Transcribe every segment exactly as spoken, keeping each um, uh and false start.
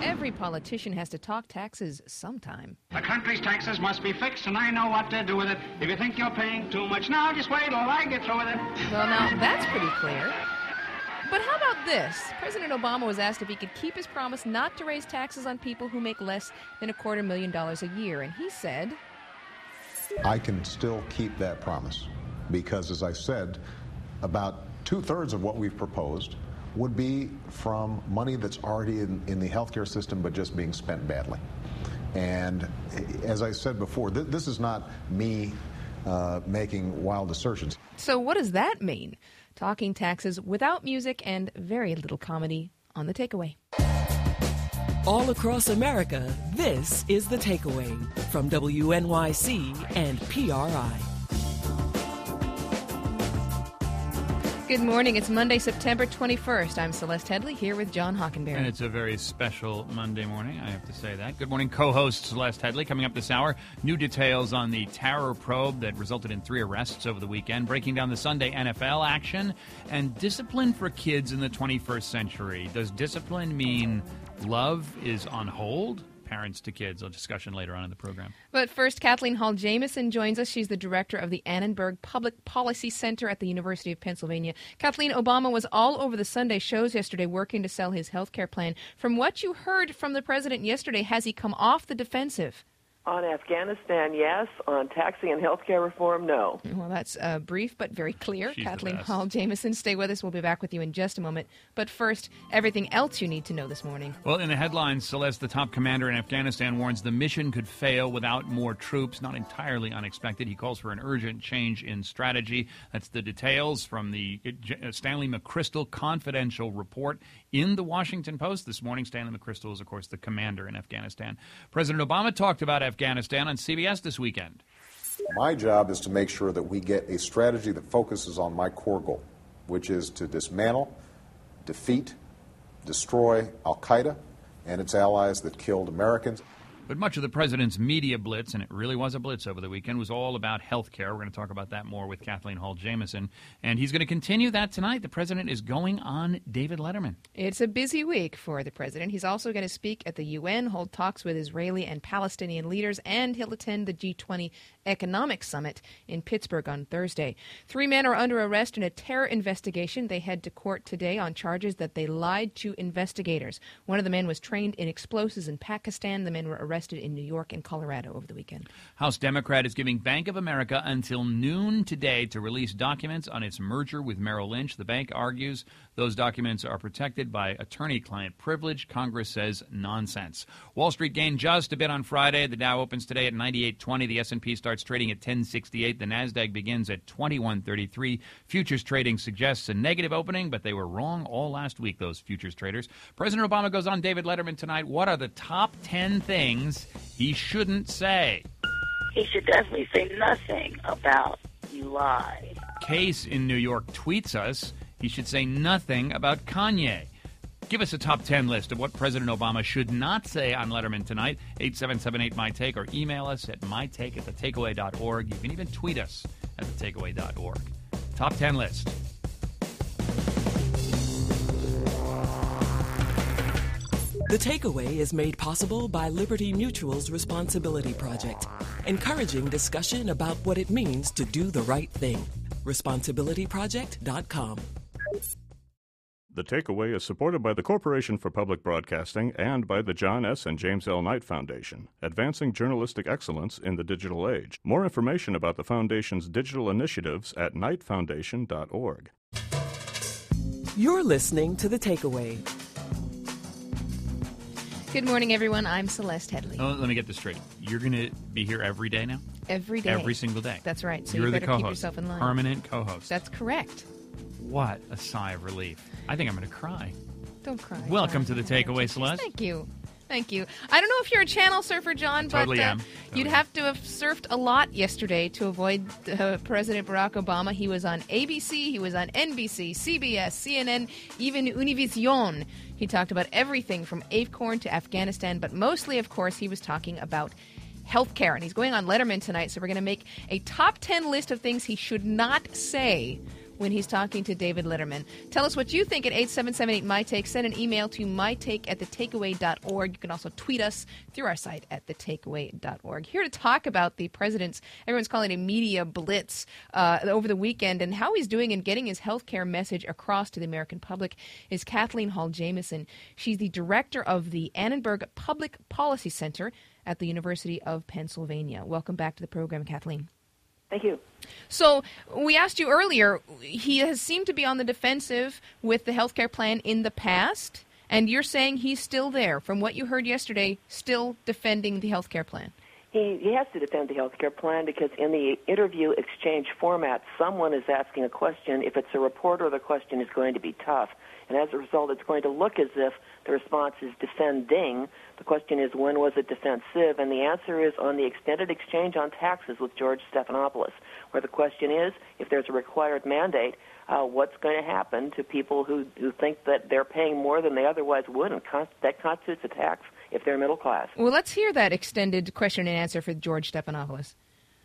Every politician has to talk taxes sometime. The country's taxes must be fixed, and I know what to do with it. If you think you're paying too much now, just wait till I get through with it. Well, now, that's pretty clear. But how about this? President Obama was asked if he could keep his promise not to raise taxes on people who make less than a quarter million dollars a year. And he said, I can still keep that promise because, as I said, about two-thirds of what we've proposed would be from money that's already in, in the healthcare system but just being spent badly. And as I said before, th- this is not me uh, making wild assertions. So what does that mean? Talking taxes without music and very little comedy on The Takeaway. All across America, this is The Takeaway from W N Y C and P R I. Good morning. It's Monday, September twenty-first. I'm Celeste Headley here with John Hockenberry. And it's a very special Monday morning, I have to say that. Good morning, co-host Celeste Headley. Coming up this hour, new details on the terror probe that resulted in three arrests over the weekend, breaking down the Sunday N F L action, and discipline for kids in the twenty-first century. Does discipline mean love is on hold? Parents to kids. A discussion later on in the program. But first, Kathleen Hall Jamieson joins us. She's the director of the Annenberg Public Policy Center at the University of Pennsylvania. Kathleen, Obama was all over the Sunday shows yesterday working to sell his health care plan. From what you heard from the president yesterday, has he come off the defensive? On Afghanistan, yes. On taxing and health care reform, no. Well, that's uh, brief but very clear. She's Kathleen Hall Jamieson, stay with us. We'll be back with you in just a moment. But first, everything else you need to know this morning. Well, in the headlines, Celeste, the top commander in Afghanistan, warns the mission could fail without more troops. Not entirely unexpected. He calls for an urgent change in strategy. That's the details from the uh, Stanley McChrystal confidential report in the Washington Post this morning. Stanley McChrystal is, of course, the commander in Afghanistan. President Obama talked about Afghanistan on C B S this weekend. My job is to make sure that we get a strategy that focuses on my core goal, which is to dismantle, defeat, destroy al-Qaeda and its allies that killed Americans. But much of the president's media blitz, and it really was a blitz over the weekend, was all about health care. We're going to talk about that more with Kathleen Hall Jamieson. And he's going to continue that tonight. The president is going on David Letterman. It's a busy week for the president. He's also going to speak at the U N, hold talks with Israeli and Palestinian leaders, and he'll attend the G twenty Economic Summit in Pittsburgh on Thursday. Three men are under arrest in a terror investigation. They head to court today on charges that they lied to investigators. One of the men was trained in explosives in Pakistan. The men were arrested in New York and Colorado over the weekend. House Democrat is giving Bank of America until noon today to release documents on its merger with Merrill Lynch. The bank argues those documents are protected by attorney-client privilege. Congress says nonsense. Wall Street gained just a bit on Friday. The Dow opens today at ninety-eight twenty. The S and P starts trading at ten sixty-eight. The Nasdaq begins at twenty-one thirty-three. Futures trading suggests a negative opening, but they were wrong all last week, those futures traders. President Obama goes on David Letterman tonight. What are the top ten things he shouldn't say? He should definitely say nothing about you lied. Case in New York tweets us he should say nothing about Kanye. Give us a top ten list of what President Obama should not say on Letterman tonight. eight seven seven eight, M Y Take, or email us at my take at the takeaway dot org. You can even tweet us at the takeaway dot org. Top ten list. The Takeaway is made possible by Liberty Mutual's Responsibility Project, encouraging discussion about what it means to do the right thing. responsibility project dot com. The Takeaway is supported by the Corporation for Public Broadcasting and by the John S. and James L. Knight Foundation, advancing journalistic excellence in the digital age. More information about the Foundation's digital initiatives at knight foundation dot org. You're listening to The Takeaway. Good morning, everyone. I'm Celeste Headley. Oh, let me get this straight. You're going to be here every day now? Every day. Every single day. That's right. So You're you the better co-host. keep yourself in line. Permanent co-host. That's correct. What a sigh of relief. I think I'm going to cry. Don't cry. Welcome John. to The Takeaway, Celeste. Thank you. Thank you. I don't know if you're a channel surfer, John, Totally but uh, am. Totally you'd am. have to have surfed a lot yesterday to avoid uh, President Barack Obama. He was on A B C, he was on N B C, C B S, C N N, even Univision. He talked about everything from Acorn to Afghanistan, but mostly, of course, he was talking about health care. And he's going on Letterman tonight, so we're going to make a top ten list of things he should not say when he's talking to David Letterman. Tell us what you think at eight seven seven eight, M Y Take. Send an email to mytake at the takeaway dot org. You can also tweet us through our site at the takeaway dot org. Here to talk about the president's, everyone's calling it a media blitz uh, over the weekend, and how he's doing in getting his health care message across to the American public is Kathleen Hall Jamieson. She's the director of the Annenberg Public Policy Center at the University of Pennsylvania. Welcome back to the program, Kathleen. Thank you. So we asked you earlier, he has seemed to be on the defensive with the health care plan in the past, and you're saying he's still there. From what you heard yesterday, still defending the health care plan. He, he has to defend the health care plan because in the interview exchange format, someone is asking a question. If it's a reporter, the question is going to be tough. And as a result, it's going to look as if the response is defending. The question is, when was it defensive? And the answer is on the extended exchange on taxes with George Stephanopoulos, where the question is, if there's a required mandate, uh, what's going to happen to people who, who think that they're paying more than they otherwise would, and con- that constitutes a tax if they're middle class. Well, let's hear that extended question and answer for George Stephanopoulos.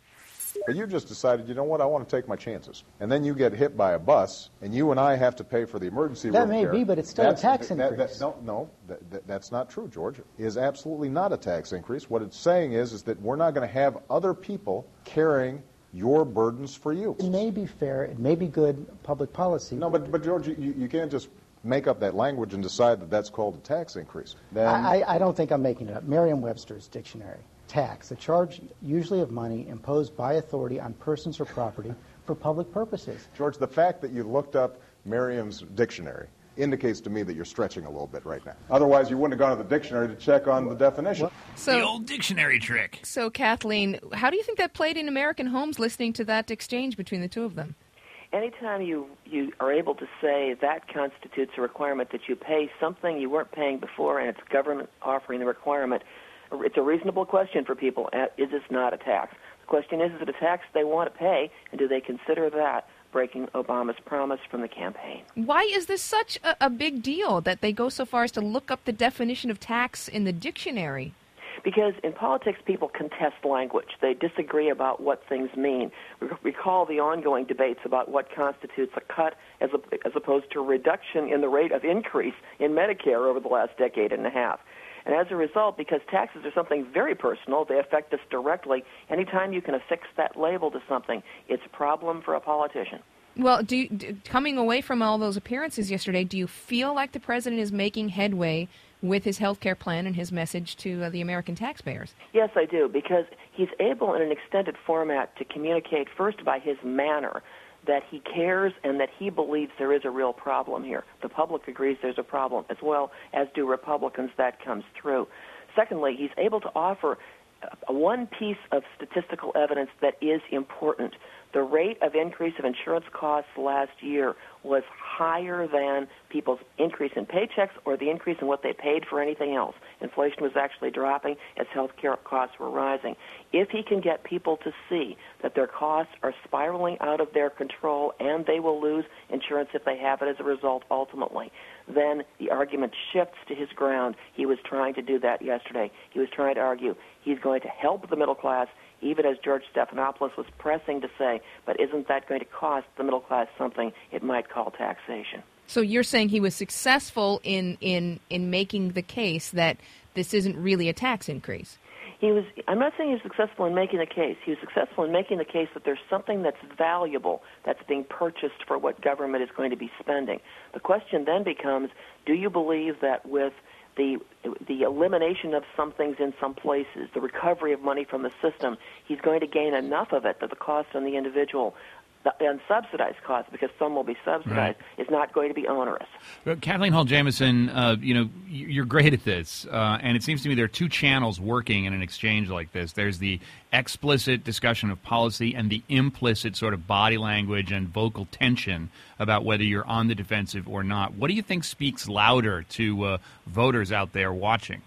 But you just decided, you know what, I want to take my chances. And then you get hit by a bus, and you and I have to pay for the emergency that room may care. be, but it's still that's, a tax that, increase. That, that, no, no that, that, that's not true, George. It is absolutely not a tax increase. What it's saying is, is that we're not going to have other people carrying your burdens for you. It may be fair. It may be good public policy. No, but, but George, you, you can't just make up that language and decide that that's called a tax increase. Then I, I don't think I'm making it up. Merriam-Webster's dictionary. Tax, a charge usually of money imposed by authority on persons or property for public purposes. George, the fact that you looked up Merriam's dictionary indicates to me that you're stretching a little bit right now. Otherwise, you wouldn't have gone to the dictionary to check on the definition. So, the old dictionary trick. So, Kathleen, how do you think that played in American homes listening to that exchange between the two of them? Anytime you, you are able to say that constitutes a requirement that you pay something you weren't paying before and it's government offering the requirement, it's a reasonable question for people. Is this not a tax? The question is, is it a tax they want to pay, and do they consider that breaking Obama's promise from the campaign? Why is this such a, a big deal that they go so far as to look up the definition of tax in the dictionary? Because in politics, people contest language. They disagree about what things mean. Recall the ongoing debates about what constitutes a cut as, a, as opposed to a reduction in the rate of increase in Medicare over the last decade and a half. And as a result, because taxes are something very personal, they affect us directly. Anytime you can affix that label to something, it's a problem for a politician. Well, do you, do, coming away from all those appearances yesterday, do you feel like the president is making headway with his health care plan and his message to uh, the American taxpayers? Yes, I do, because he's able in an extended format to communicate first by his manner that he cares and that he believes there is a real problem here. The public agrees there's a problem, as well as do Republicans. That comes through. Secondly, he's able to offer uh, one piece of statistical evidence that is important. The rate of increase of insurance costs last year was higher than people's increase in paychecks or the increase in what they paid for anything else. Inflation was actually dropping as health care costs were rising. If he can get people to see that their costs are spiraling out of their control and they will lose insurance if they have it as a result ultimately, then the argument shifts to his ground. He was trying to do that yesterday. He was trying to argue he's going to help the middle class, even as George Stephanopoulos was pressing to say, but isn't that going to cost the middle class something it might call taxation? So you're saying he was successful in, in, in making the case that this isn't really a tax increase? He was. I'm not saying he was successful in making the case. He was successful in making the case that there's something that's valuable that's being purchased for what government is going to be spending. The question then becomes, do you believe that with the the elimination of some things in some places, the recovery of money from the system, he's going to gain enough of it that the cost on the individual, the unsubsidized cost, because some will be subsidized, right, is not going to be onerous. But Kathleen Hall Jamieson, uh, you know, you're great at this, uh, and it seems to me there are two channels working in an exchange like this. There's the explicit discussion of policy and the implicit sort of body language and vocal tension about whether you're on the defensive or not. What do you think speaks louder to uh, voters out there watching?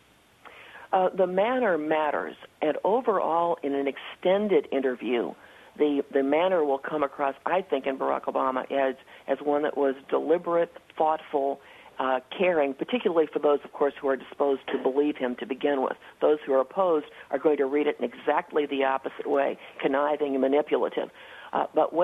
Uh, the manner matters, and overall, in an extended interview, the the manner will come across, I think, in Barack Obama as as one that was deliberate, thoughtful, uh, caring, particularly for those, of course, who are disposed to believe him to begin with. Those who are opposed are going to read it in exactly the opposite way, conniving and manipulative. Uh, but when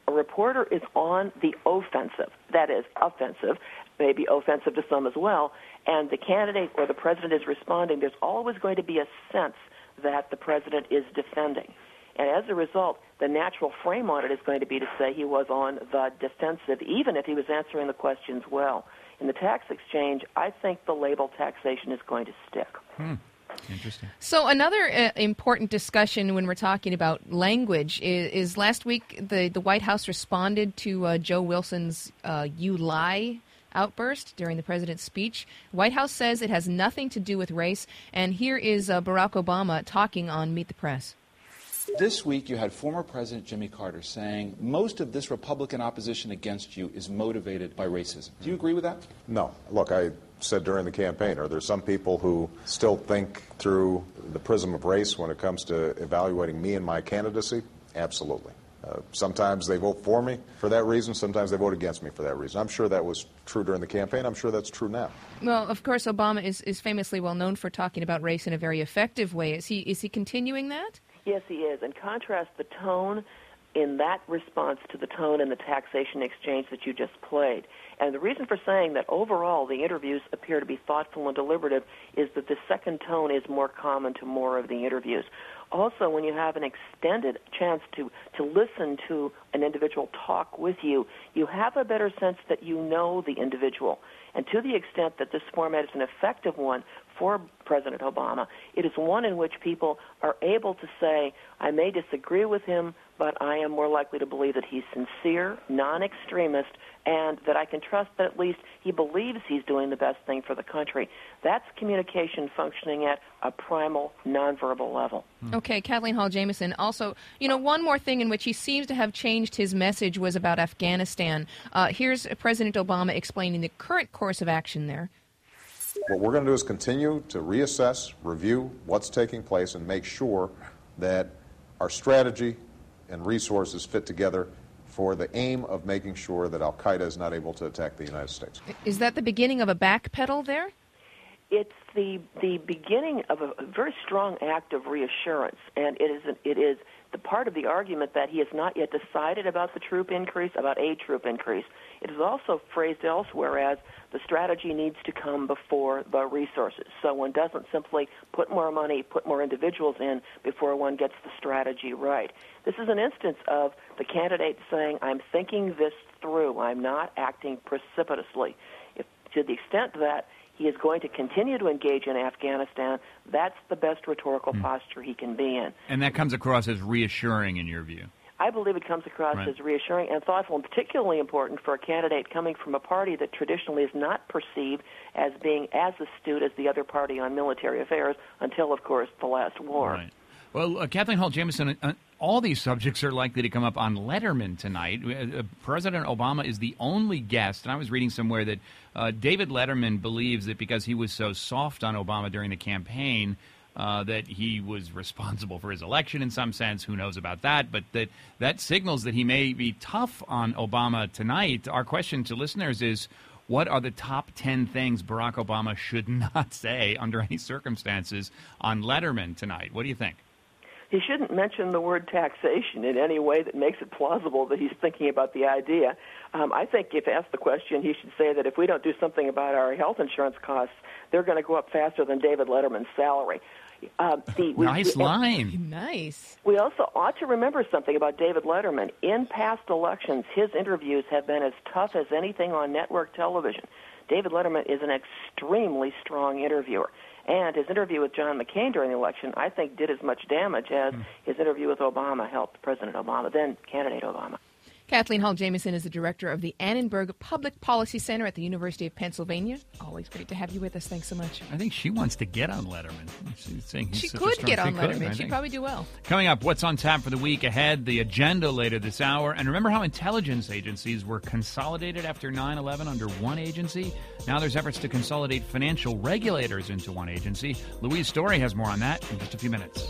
a reporter is on the offensive, that is, offensive, maybe offensive to some as well, and the candidate or the president is responding, there's always going to be a sense that the president is defending. And as a result, the natural frame on it is going to be to say he was on the defensive, even if he was answering the questions well. In the tax exchange, I think the label taxation is going to stick. Hmm. Interesting. So another uh, important discussion when we're talking about language is, is last week the, the White House responded to uh, Joe Wilson's uh, "you lie" outburst during the president's speech. White House says it has nothing to do with race, and here is uh, Barack Obama talking on Meet the Press. This week you had former President Jimmy Carter saying most of this Republican opposition against you is motivated by racism. Do you agree with that? No. Look, I said during the campaign, are there some people who still think through the prism of race when it comes to evaluating me and my candidacy? Absolutely. Uh, sometimes they vote for me for that reason. Sometimes they vote against me for that reason. I'm sure that was true during the campaign. I'm sure that's true now. Well, of course, Obama is, is famously well known for talking about race in a very effective way. Is he is he continuing that? Yes, he is. And contrast the tone in that response to the tone in the taxation exchange that you just played. And the reason for saying that overall the interviews appear to be thoughtful and deliberative is that the second tone is more common to more of the interviews. Also, when you have an extended chance to, to listen to an individual talk with you, you have a better sense that you know the individual. And to the extent that this format is an effective one for President Obama, it is one in which people are able to say, I may disagree with him, but I am more likely to believe that he's sincere, non-extremist, and that I can trust that at least he believes he's doing the best thing for the country. That's communication functioning at a primal, nonverbal level. Okay, Kathleen Hall Jamieson. Also, you know, one more thing in which he seems to have changed his message was about Afghanistan. Uh, here's President Obama explaining the current course of action there. What we're going to do is continue to reassess, review what's taking place, and make sure that our strategy and resources fit together for the aim of making sure that al-Qaeda is not able to attack the United States. Is that the beginning of a backpedal there? It's the the beginning of a, a very strong act of reassurance, and it is an, it is the part of the argument that he has not yet decided about the troop increase, about a troop increase. It is also phrased elsewhere as the strategy needs to come before the resources. So one doesn't simply put more money, put more individuals in before one gets the strategy right. This is an instance of the candidate saying, I'm thinking this through. I'm not acting precipitously. If, to the extent that he is going to continue to engage in Afghanistan, that's the best rhetorical mm. posture he can be in. And that comes across as reassuring in your view? I believe it comes across right. as reassuring and thoughtful, and particularly important for a candidate coming from a party that traditionally is not perceived as being as astute as the other party on military affairs until, of course, the last war. Right. Well, uh, Kathleen Hall Jamieson, uh, all these subjects are likely to come up on Letterman tonight. Uh, President Obama is the only guest, and I was reading somewhere that uh, David Letterman believes that because he was so soft on Obama during the campaign, Uh, that he was responsible for his election in some sense. Who knows about that? But that that signals that he may be tough on Obama tonight. Our question to listeners is, what are the top ten things Barack Obama should not say under any circumstances on Letterman tonight? What do you think? He shouldn't mention the word taxation in any way that makes it plausible that he's thinking about the idea. Um, I think if asked the question, he should say that if we don't do something about our health insurance costs, they're going to go up faster than David Letterman's salary. Uh, the, we, nice we, line. Nice. We also ought to remember something about David Letterman. In past elections, his interviews have been as tough as anything on network television. David Letterman is an extremely strong interviewer. And his interview with John McCain during the election, I think, did as much damage as mm. his interview with Obama helped President Obama, then candidate Obama. Kathleen Hall Jamieson is the director of the Annenberg Public Policy Center at the University of Pennsylvania. Always great to have you with us. Thanks so much. I think she wants to get on Letterman. She's saying he's she such could a strong, get on she Letterman. Could, She'd probably do well. Coming up, what's on tap for the week ahead, the agenda later this hour. And remember how intelligence agencies were consolidated after nine eleven under one agency? Now there's efforts to consolidate financial regulators into one agency. Louise Story has more on that in just a few minutes.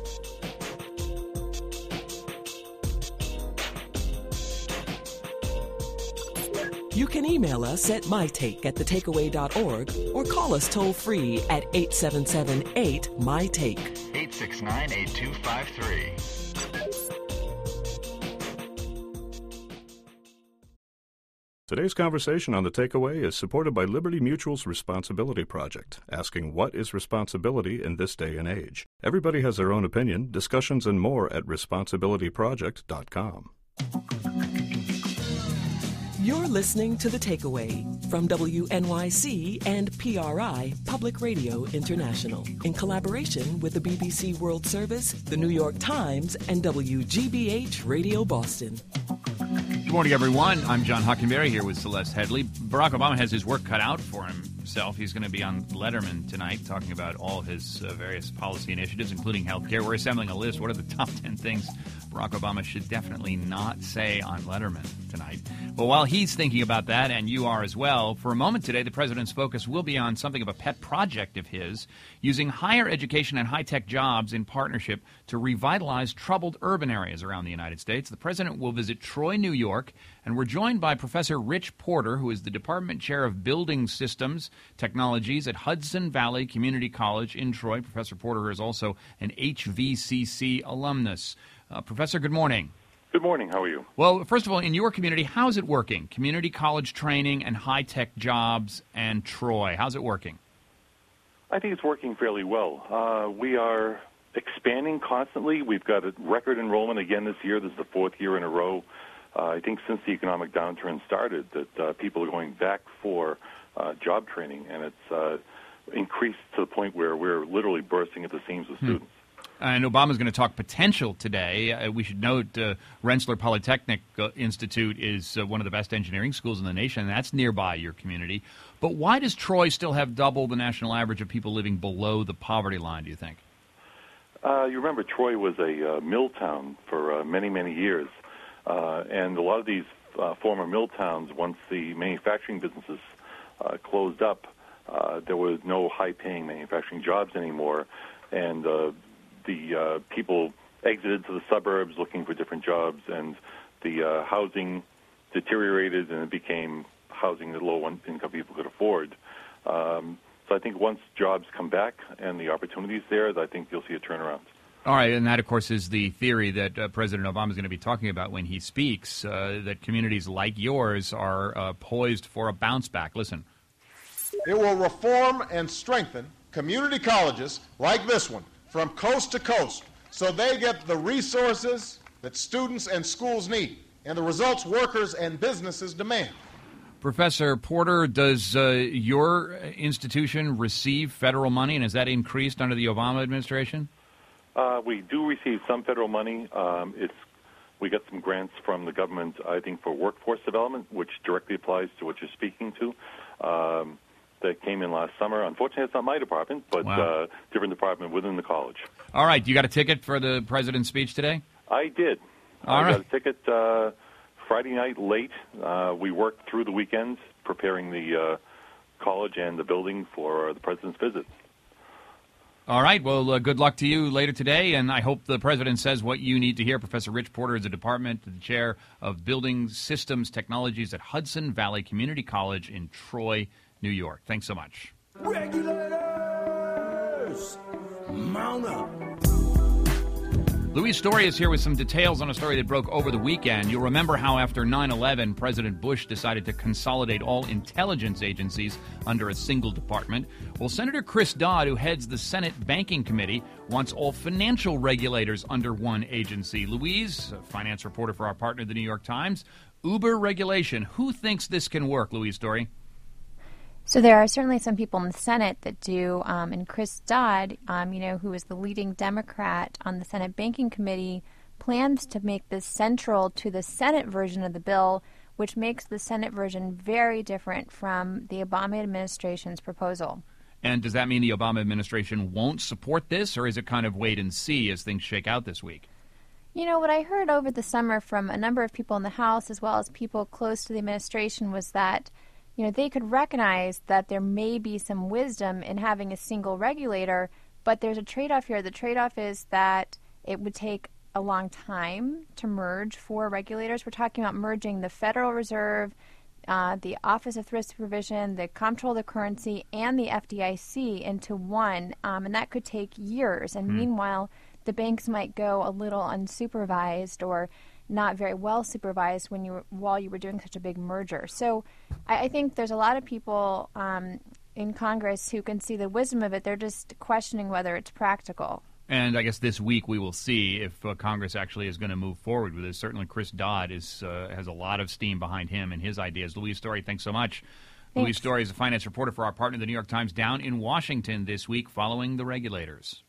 You can email us at mytake at the takeaway dot org or call us toll-free at eight seven seven eight M Y take. eight six nine, eight two five three. Today's conversation on The Takeaway is supported by Liberty Mutual's Responsibility Project, asking what is responsibility in this day and age. Everybody has their own opinion. Discussions and more at responsibility project dot com. You're listening to The Takeaway from W N Y C and P R I Public Radio International in collaboration with the B B C World Service, the New York Times, and W G B H Radio Boston. Good morning, everyone. I'm John Hockenberry here with Celeste Headley. Barack Obama has his work cut out for himself. He's going to be on Letterman tonight talking about all his uh, various policy initiatives, including health care. We're assembling a list. What are the top ten things Barack Obama should definitely not say on Letterman tonight? Well, while he's thinking about that, and you are as well, for a moment today, the president's focus will be on something of a pet project of his, using higher education and high-tech jobs in partnership to revitalize troubled urban areas around the United States. The president will visit Troy, New York, and we're joined by Professor Rich Porter, who is the Department Chair of Building Systems Technologies at Hudson Valley Community College in Troy. Professor Porter is also an H V C C alumnus. Uh, Professor, good morning. Good morning. How are you? Well, first of all, in your community, how's it working? Community college training and high-tech jobs and Troy. How's it working? I think it's working fairly well. Uh, we are expanding constantly. We've got a record enrollment again this year. This is the fourth year in a row. Uh, I think since the economic downturn started that uh, people are going back for uh, job training, and it's uh, increased to the point where we're literally bursting at the seams with hmm. students. And Obama's going to talk potential today. Uh, we should note uh, Rensselaer Polytechnic uh, Institute is uh, one of the best engineering schools in the nation, and that's nearby your community. But why does Troy still have double the national average of people living below the poverty line, do you think? Uh, you remember Troy was a uh, mill town for uh, many, many years. Uh, and a lot of these uh, former mill towns, once the manufacturing businesses uh, closed up, uh, there was no high-paying manufacturing jobs anymore. And uh, the uh, people exited to the suburbs looking for different jobs, and the uh, housing deteriorated, and it became housing that low-income people could afford. Um, so I think once jobs come back and the opportunities there, I think you'll see a turnaround. All right, and that, of course, is the theory that uh, President Obama is going to be talking about when he speaks, uh, that communities like yours are uh, poised for a bounce back. Listen. It will reform and strengthen community colleges like this one from coast to coast so they get the resources that students and schools need and the results workers and businesses demand. Professor Porter, does uh, your institution receive federal money, and has that increased under the Obama administration? Uh, we do receive some federal money. Um, it's we get some grants from the government, I think, for workforce development, which directly applies to what you're speaking to. Um, that came in last summer. Unfortunately, it's not my department, but wow. uh, different department within the college. All right. You got a ticket for the president's speech today? I did. All I right. got a ticket uh, Friday night late. Uh, we worked through the weekends preparing the uh, college and the building for the president's visit. All right. Well, uh, good luck to you later today, and I hope the president says what you need to hear. Professor Rich Porter is the department, the chair of Building Systems Technologies at Hudson Valley Community College in Troy, New York. Thanks so much. Regulators, mount up. Louise Story is here with some details on a story that broke over the weekend. You'll remember how after nine eleven, President Bush decided to consolidate all intelligence agencies under a single department. Well, Senator Chris Dodd, who heads the Senate Banking Committee, wants all financial regulators under one agency. Louise, a finance reporter for our partner, the New York Times. Uber regulation. Who thinks this can work, Louise Story? So there are certainly some people in the Senate that do, um, and Chris Dodd, um, you know, who is the leading Democrat on the Senate Banking Committee, plans to make this central to the Senate version of the bill, which makes the Senate version very different from the Obama administration's proposal. And does that mean the Obama administration won't support this, or is it kind of wait and see as things shake out this week? You know, what I heard over the summer from a number of people in the House as well as people close to the administration was that you know, they could recognize that there may be some wisdom in having a single regulator, but there's a trade-off here. The trade-off is that it would take a long time to merge four regulators. We're talking about merging the Federal Reserve, uh, the Office of Thrift Supervision, the Comptroller of the Currency, and the F D I C into one, um, and that could take years. And mm. meanwhile, the banks might go a little unsupervised or not very well supervised when you were, while you were doing such a big merger. So I, I think there's a lot of people um, in Congress who can see the wisdom of it. They're just questioning whether it's practical. And I guess this week we will see if uh, Congress actually is going to move forward with this. Certainly Chris Dodd is uh, has a lot of steam behind him and his ideas. Louise Story, thanks so much. Thanks. Louise Story is a finance reporter for our partner, the New York Times, down in Washington this week following the regulators.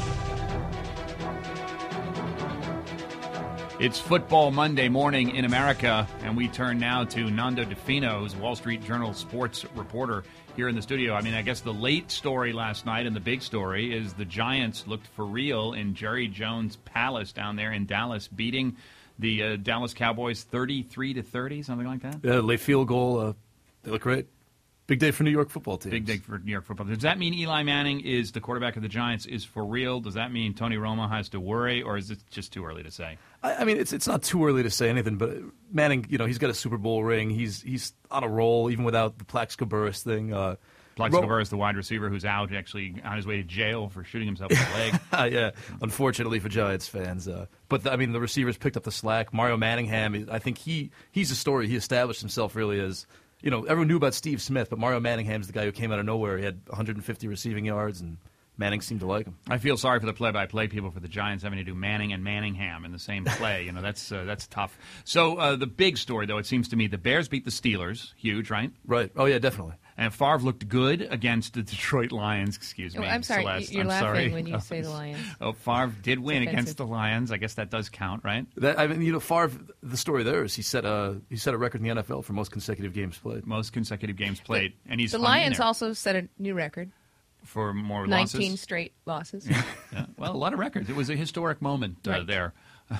It's Football Monday morning in America, and we turn now to Nando Di Fino, who's a Wall Street Journal sports reporter here in the studio. I mean, I guess the late story last night and the big story is the Giants looked for real in Jerry Jones' Palace down there in Dallas, beating the uh, Dallas Cowboys thirty-three to thirty, something like that. Yeah, late field goal. Uh, they look great. Big day for New York football teams. Big day for New York football. Does that mean Eli Manning is the quarterback of the Giants is for real? Does that mean Tony Romo has to worry, or is it just too early to say? I, I mean, it's it's not too early to say anything, but Manning, you know, he's got a Super Bowl ring. He's he's on a roll, even without the Plaxico Burress thing. Uh, Plaxico Ro- Burress, the wide receiver who's out, actually on his way to jail for shooting himself in the leg. Yeah, unfortunately for Giants fans. Uh, but, the, I mean, the receivers picked up the slack. Mario Manningham, I think he he's a story. He established himself really as... You know, everyone knew about Steve Smith, but Mario Manningham's the guy who came out of nowhere. He had one hundred fifty receiving yards, and Manning seemed to like him. I feel sorry for the play-by-play people for the Giants having to do Manning and Manningham in the same play. You know, that's uh, that's tough. So uh, the big story, though, it seems to me, the Bears beat the Steelers. Huge, right? Right. Oh, yeah, definitely. And Favre looked good against the Detroit Lions. Excuse me, oh, I'm sorry, Celeste. you're I'm laughing sorry. when you say the Lions. Oh, Favre did win against the Lions. I guess that does count, right? That, I mean, you know, Favre. The story there is he set a he set a record in the N F L for most consecutive games played. Most consecutive games played, the, and he's the Lions also set a new record for more losses. nineteen losses. Straight losses. Yeah, yeah. Well, a lot of records. It was a historic moment uh, right. there.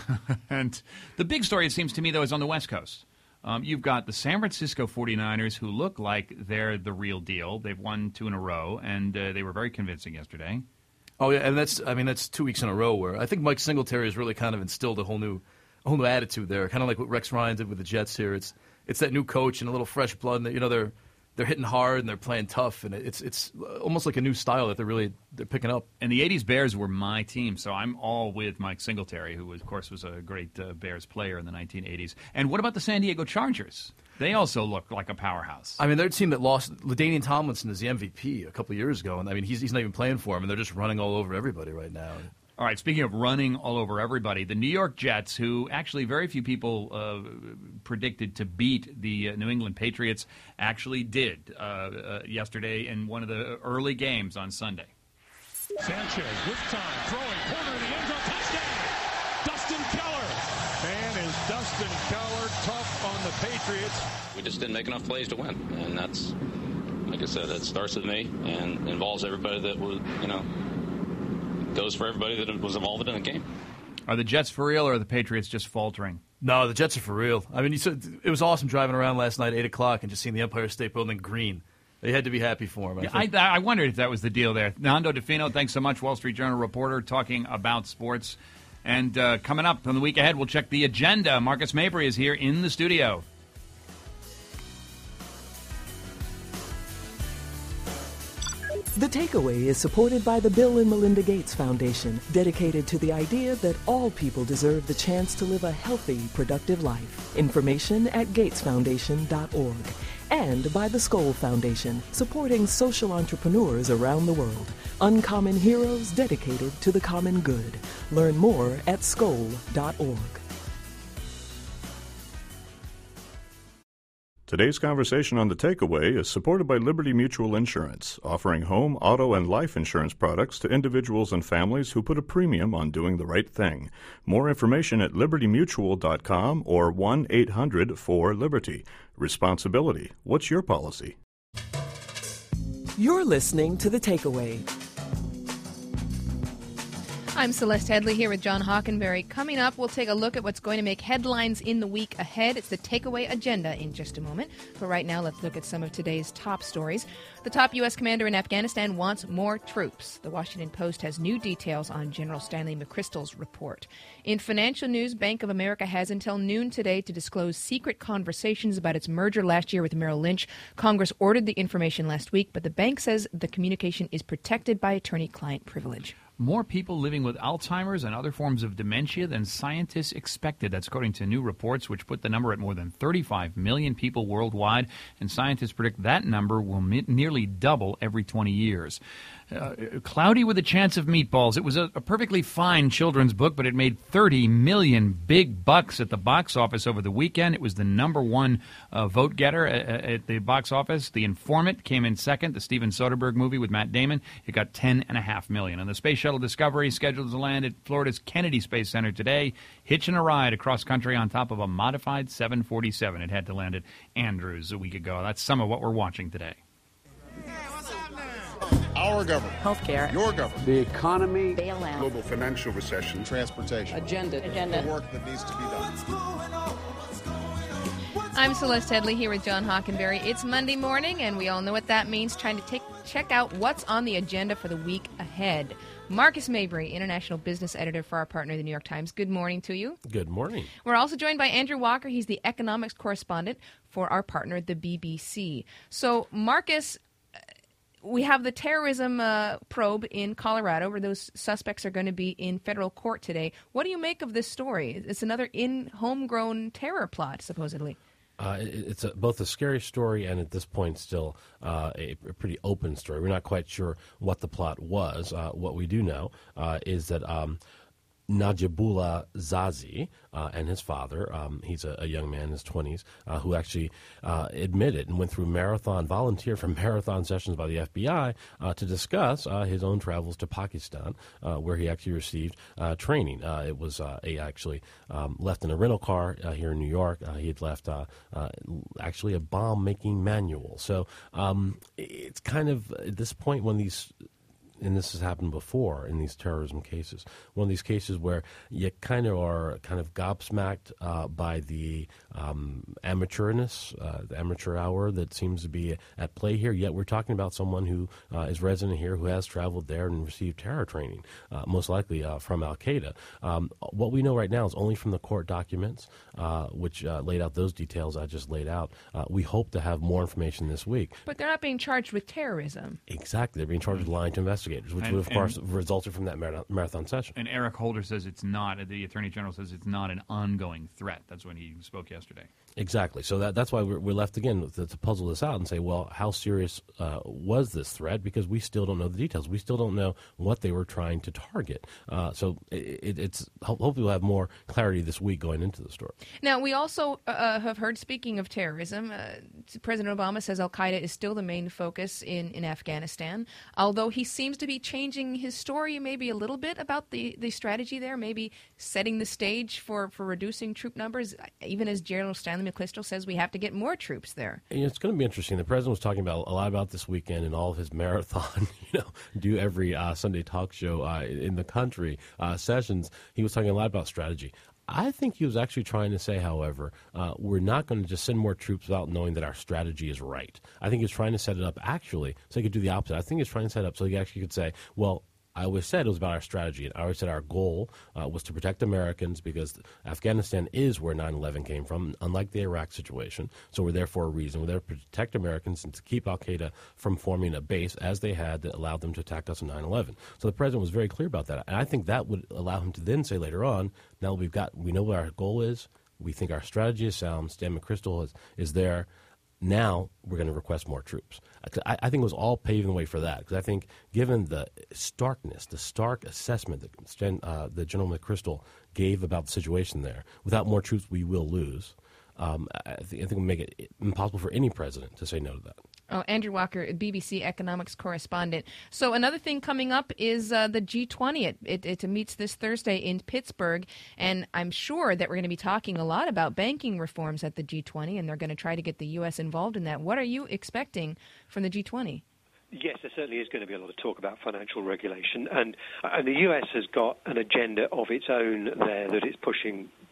And the big story, it seems to me, though, is on the West Coast. Um, you've got the San Francisco forty-niners who look like they're the real deal. They've won two in a row, and uh, they were very convincing yesterday. Oh, yeah, and that's, I mean, that's two weeks in a row where I think Mike Singletary has really kind of instilled a whole new a whole new attitude there, kind of like what Rex Ryan did with the Jets here. It's it's that new coach and a little fresh blood, and, you know, they're they're hitting hard and they're playing tough, and it's it's almost like a new style that they're really they're picking up. And the eighties Bears were my team, so I'm all with Mike Singletary, who, of course, was a great uh, Bears player in the nineteen eighties. And what about the San Diego Chargers? They also look like a powerhouse. I mean, they're a team that lost LaDainian Tomlinson as the M V P a couple of years ago, and I mean, he's he's not even playing for them, and they're just running all over everybody right now. All right, speaking of running all over everybody, the New York Jets, who actually very few people uh, predicted to beat the uh, New England Patriots, actually did uh, uh, yesterday in one of the early games on Sunday. Sanchez with time, throwing, corner in the end zone, touchdown! Dustin Keller! Man, is Dustin Keller tough on the Patriots. We just didn't make enough plays to win, and that's, like I said, that starts with me and involves everybody that was, you know, goes for everybody that was involved in the game. Are the Jets for real, or are the Patriots just faltering? No, the Jets are for real. I mean, you said it was awesome driving around last night at eight o'clock and just seeing the Empire State Building green. They had to be happy for him. I, yeah, I, I wondered if that was the deal there. Nando Di Fino, thanks so much, Wall Street Journal reporter, talking about sports. And uh, coming up on the week ahead, we'll check the agenda. Marcus Mabry is here in the studio. The Takeaway is supported by the Bill and Melinda Gates Foundation, dedicated to the idea that all people deserve the chance to live a healthy, productive life. Information at gates foundation dot org. And by the Skoll Foundation, supporting social entrepreneurs around the world. Uncommon heroes dedicated to the common good. Learn more at skoll dot org. Today's conversation on The Takeaway is supported by Liberty Mutual Insurance, offering home, auto, and life insurance products to individuals and families who put a premium on doing the right thing. More information at liberty mutual dot com or one eight hundred four liberty. Responsibility. What's your policy? You're listening to The Takeaway. I'm Celeste Headley here with John Hockenberry. Coming up, we'll take a look at what's going to make headlines in the week ahead. It's the Takeaway Agenda in just a moment. But right now, let's look at some of today's top stories. The top U S commander in Afghanistan wants more troops. The Washington Post has new details on General Stanley McChrystal's report. In financial news, Bank of America has until noon today to disclose secret conversations about its merger last year with Merrill Lynch. Congress ordered the information last week, but the bank says the communication is protected by attorney-client privilege. more people living with Alzheimer's and other forms of dementia than scientists expected. That's according to new reports, which put the number at more than thirty-five million people worldwide, and scientists predict that number will mi- nearly double every twenty years. Uh, Cloudy with a Chance of Meatballs. It was a, a perfectly fine children's book, but it made thirty million big bucks at the box office over the weekend. It was the number one uh, vote getter at, at the box office. The Informant came in second, the Steven Soderbergh movie with Matt Damon. It got ten and a half million. And the Space Shuttle Discovery is scheduled to land at Florida's Kennedy Space Center today, hitching a ride across country on top of a modified seven forty-seven. It had to land at Andrews a week ago. That's some of what we're watching today. Our government. Healthcare. Your government. The economy. Bailout. Global financial recession. Transportation. Agenda. Agenda. The work that needs to be done. I'm Celeste Headley here with John Hockenberry. It's Monday morning, and we all know what that means, trying to take, check out what's on the agenda for the week ahead. Marcus Mabry, international business editor for our partner, the New York Times. Good morning to you. Good morning. We're also joined by Andrew Walker. He's the economics correspondent for our partner, the B B C. So, Marcus, we have the terrorism uh, probe in Colorado, where those suspects are going to be in federal court today. What do you make of this story? It's another in homegrown terror plot, supposedly. Uh, it, it's a, both a scary story and at this point still uh, a, a pretty open story. We're not quite sure what the plot was. Uh, what we do know uh, is that um, Najibullah Zazi uh, and his father, um, he's a, a young man in his twenties, uh, who actually uh, admitted and went through marathon, volunteered for marathon sessions by the F B I uh, to discuss uh, his own travels to Pakistan, uh, where he actually received uh, training. Uh, it was uh, a actually um, left in a rental car uh, here in New York. Uh, he had left uh, uh, actually a bomb-making manual. So um, it's kind of, at this point, when these... and this has happened before in these terrorism cases, one of these cases where you kind of are kind of gobsmacked uh, by the um, amateurness, uh, the amateur hour that seems to be at play here, yet we're talking about someone who uh, is resident here, who has traveled there and received terror training, uh, most likely uh, from Al-Qaeda. Um, what we know right now is only from the court documents, uh, which uh, laid out those details I just laid out. Uh, we hope to have more information this week. But they're not being charged with terrorism. Exactly. They're being charged with lying to investigate. Which And- would, of course, and- resulted from that marathon, marathon session. And Eric Holder says it's not, the Attorney General says it's not an ongoing threat. That's when he spoke yesterday. Exactly. So that, that's why we're, we're left, again, to, to puzzle this out and say, well, how serious uh, was this threat? Because we still don't know the details. We still don't know what they were trying to target. Uh, so it, it, it's hopefully we'll have more clarity this week going into the story. Now, we also uh, have heard, speaking of terrorism, uh, President Obama says Al-Qaeda is still the main focus in, in Afghanistan, although he seems to be changing his story maybe a little bit about the, the strategy there, maybe setting the stage for, for reducing troop numbers, even as General Stanley McChrystal says we have to get more troops there. And it's going to be interesting. The president was talking about a lot about this weekend in all of his marathon, you know, do every uh, Sunday talk show uh, in the country uh, sessions. He was talking a lot about strategy. I think he was actually trying to say, however, uh, we're not going to just send more troops without knowing that our strategy is right. I think he was trying to set it up, actually, so he could do the opposite. I think he was trying to set it up so he actually could say, well, I always said it was about our strategy. And I always said our goal uh, was to protect Americans because Afghanistan is where nine eleven came from, unlike the Iraq situation. So we're there for a reason. We're there to protect Americans and to keep Al-Qaeda from forming a base, as they had, that allowed them to attack us in nine eleven. So the president was very clear about that. And I think that would allow him to then say later on, now we've got, we know what our goal is. We think our strategy is sound. Stan McChrystal is, is there. Now we're going to request more troops. I, I think it was all paving the way for that, because I think given the starkness, the stark assessment that Stan, uh, that General McChrystal gave about the situation there, without more troops we will lose, um, I, think, I think it will make it impossible for any president to say no to that. Oh, Andrew Walker, B B C economics correspondent. So another thing coming up is uh, the G twenty. It, it, it meets this Thursday in Pittsburgh, and I'm sure that we're going to be talking a lot about banking reforms at the G twenty, and they're going to try to get the U S involved in that. What are you expecting from the G twenty? Yes, there certainly is going to be a lot of talk about financial regulation, and, and the U S has got an agenda of its own there that it's pushing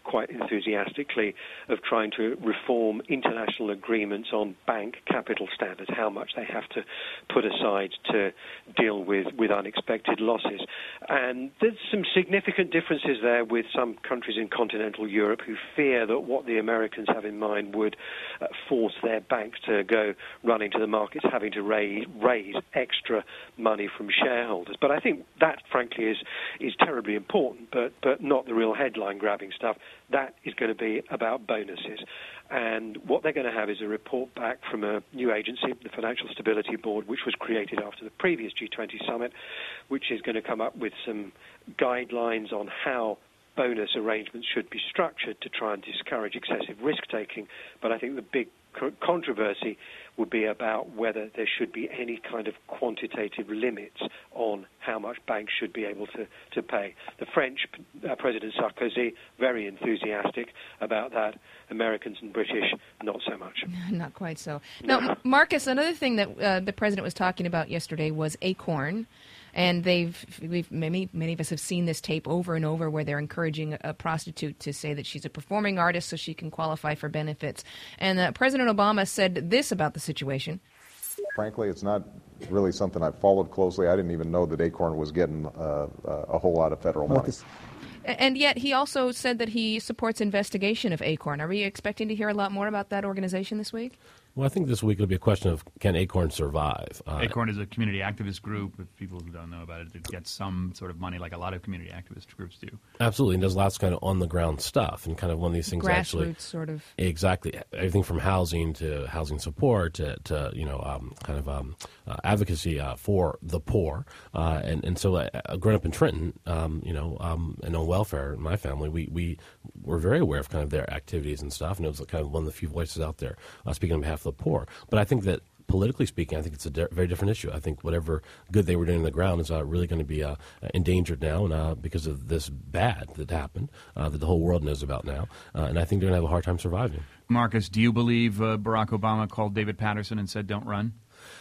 quite enthusiastically of trying to reform international agreements on bank capital standards, how much they have to put aside to deal with, with unexpected losses. And there's some significant differences there with some countries in continental Europe who fear that what the Americans have in mind would uh, force their banks to go running to the markets, having to raise, raise extra money from shareholders. But I think that, frankly, is is terribly important, but, but not the real headline-grabbing stuff. That is going to be about bonuses. And what they're going to have is a report back from a new agency, the Financial Stability Board, which was created after the previous G twenty summit, which is going to come up with some guidelines on how bonus arrangements should be structured to try and discourage excessive risk-taking. But I think the big co- controversy would be about whether there should be any kind of quantitative limits on how much banks should be able to, to pay. The French uh, President Sarkozy, very enthusiastic about that. Americans and British, not so much. Not quite so. Now, Marcus, another thing that uh, the President was talking about yesterday was Acorn. And they've, we've many, many of us have seen this tape over and over where they're encouraging a prostitute to say that she's a performing artist so she can qualify for benefits. And uh, President Obama said this about the situation. Frankly, it's not really something I've followed closely. I didn't even know that Acorn was getting uh, a whole lot of federal money. And yet he also said that he supports investigation of Acorn. Are we expecting to hear a lot more about that organization this week? Well, I think this week will be a question of, can Acorn survive? Uh, Acorn is a community activist group. If people who don't know about it, it gets some sort of money like a lot of community activist groups do. Absolutely, and does lots of kind of on-the-ground stuff, and kind of one of these things Grassroots actually... sort of. Exactly. Everything from housing to housing support to, to you know, um, kind of um, uh, advocacy uh, for the poor. Uh, and, and so uh, growing up in Trenton, um, you know, um, and on welfare in my family, we, we were very aware of kind of their activities and stuff, and it was kind of one of the few voices out there uh, speaking on behalf of the poor. But I think that politically speaking, I think it's a di- very different issue. I think whatever good they were doing on the ground is uh, really going to be uh, endangered now and, uh, because of this bad that happened uh, that the whole world knows about now. Uh, and I think they're going to have a hard time surviving. Marcus, do you believe uh, Barack Obama called David Patterson and said, don't run?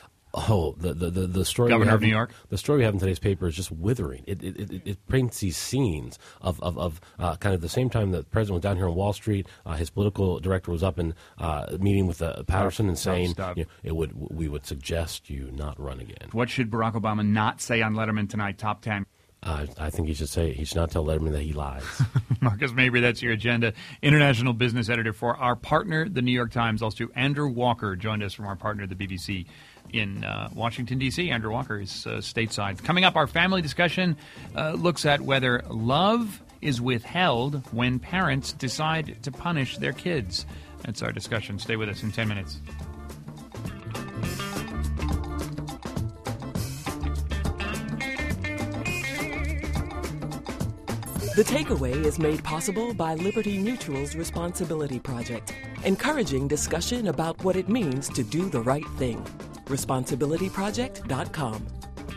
Oh, the the the, the story Governor we have of New York. The story we have in today's paper is just withering. It it, it, it paints these scenes of of, of uh, kind of the same time that the president was down here on Wall Street. Uh, his political director was up in uh, meeting with uh, Patterson and saying, you know, it would we would suggest you not run again. What should Barack Obama not say on Letterman tonight? Top ten. Uh, I think he should say he should not tell Letterman that he lies. Marcus Mabry, that's your agenda. International business editor for our partner, the New York Times. Also, Andrew Walker joined us from our partner, the B B C in uh, Washington, D C Andrew Walker is uh, stateside. Coming up, our family discussion uh, looks at whether love is withheld when parents decide to punish their kids. That's our discussion. Stay with us in ten minutes. The Takeaway is made possible by Liberty Mutual's Responsibility Project, encouraging discussion about what it means to do the right thing. responsibility project dot com.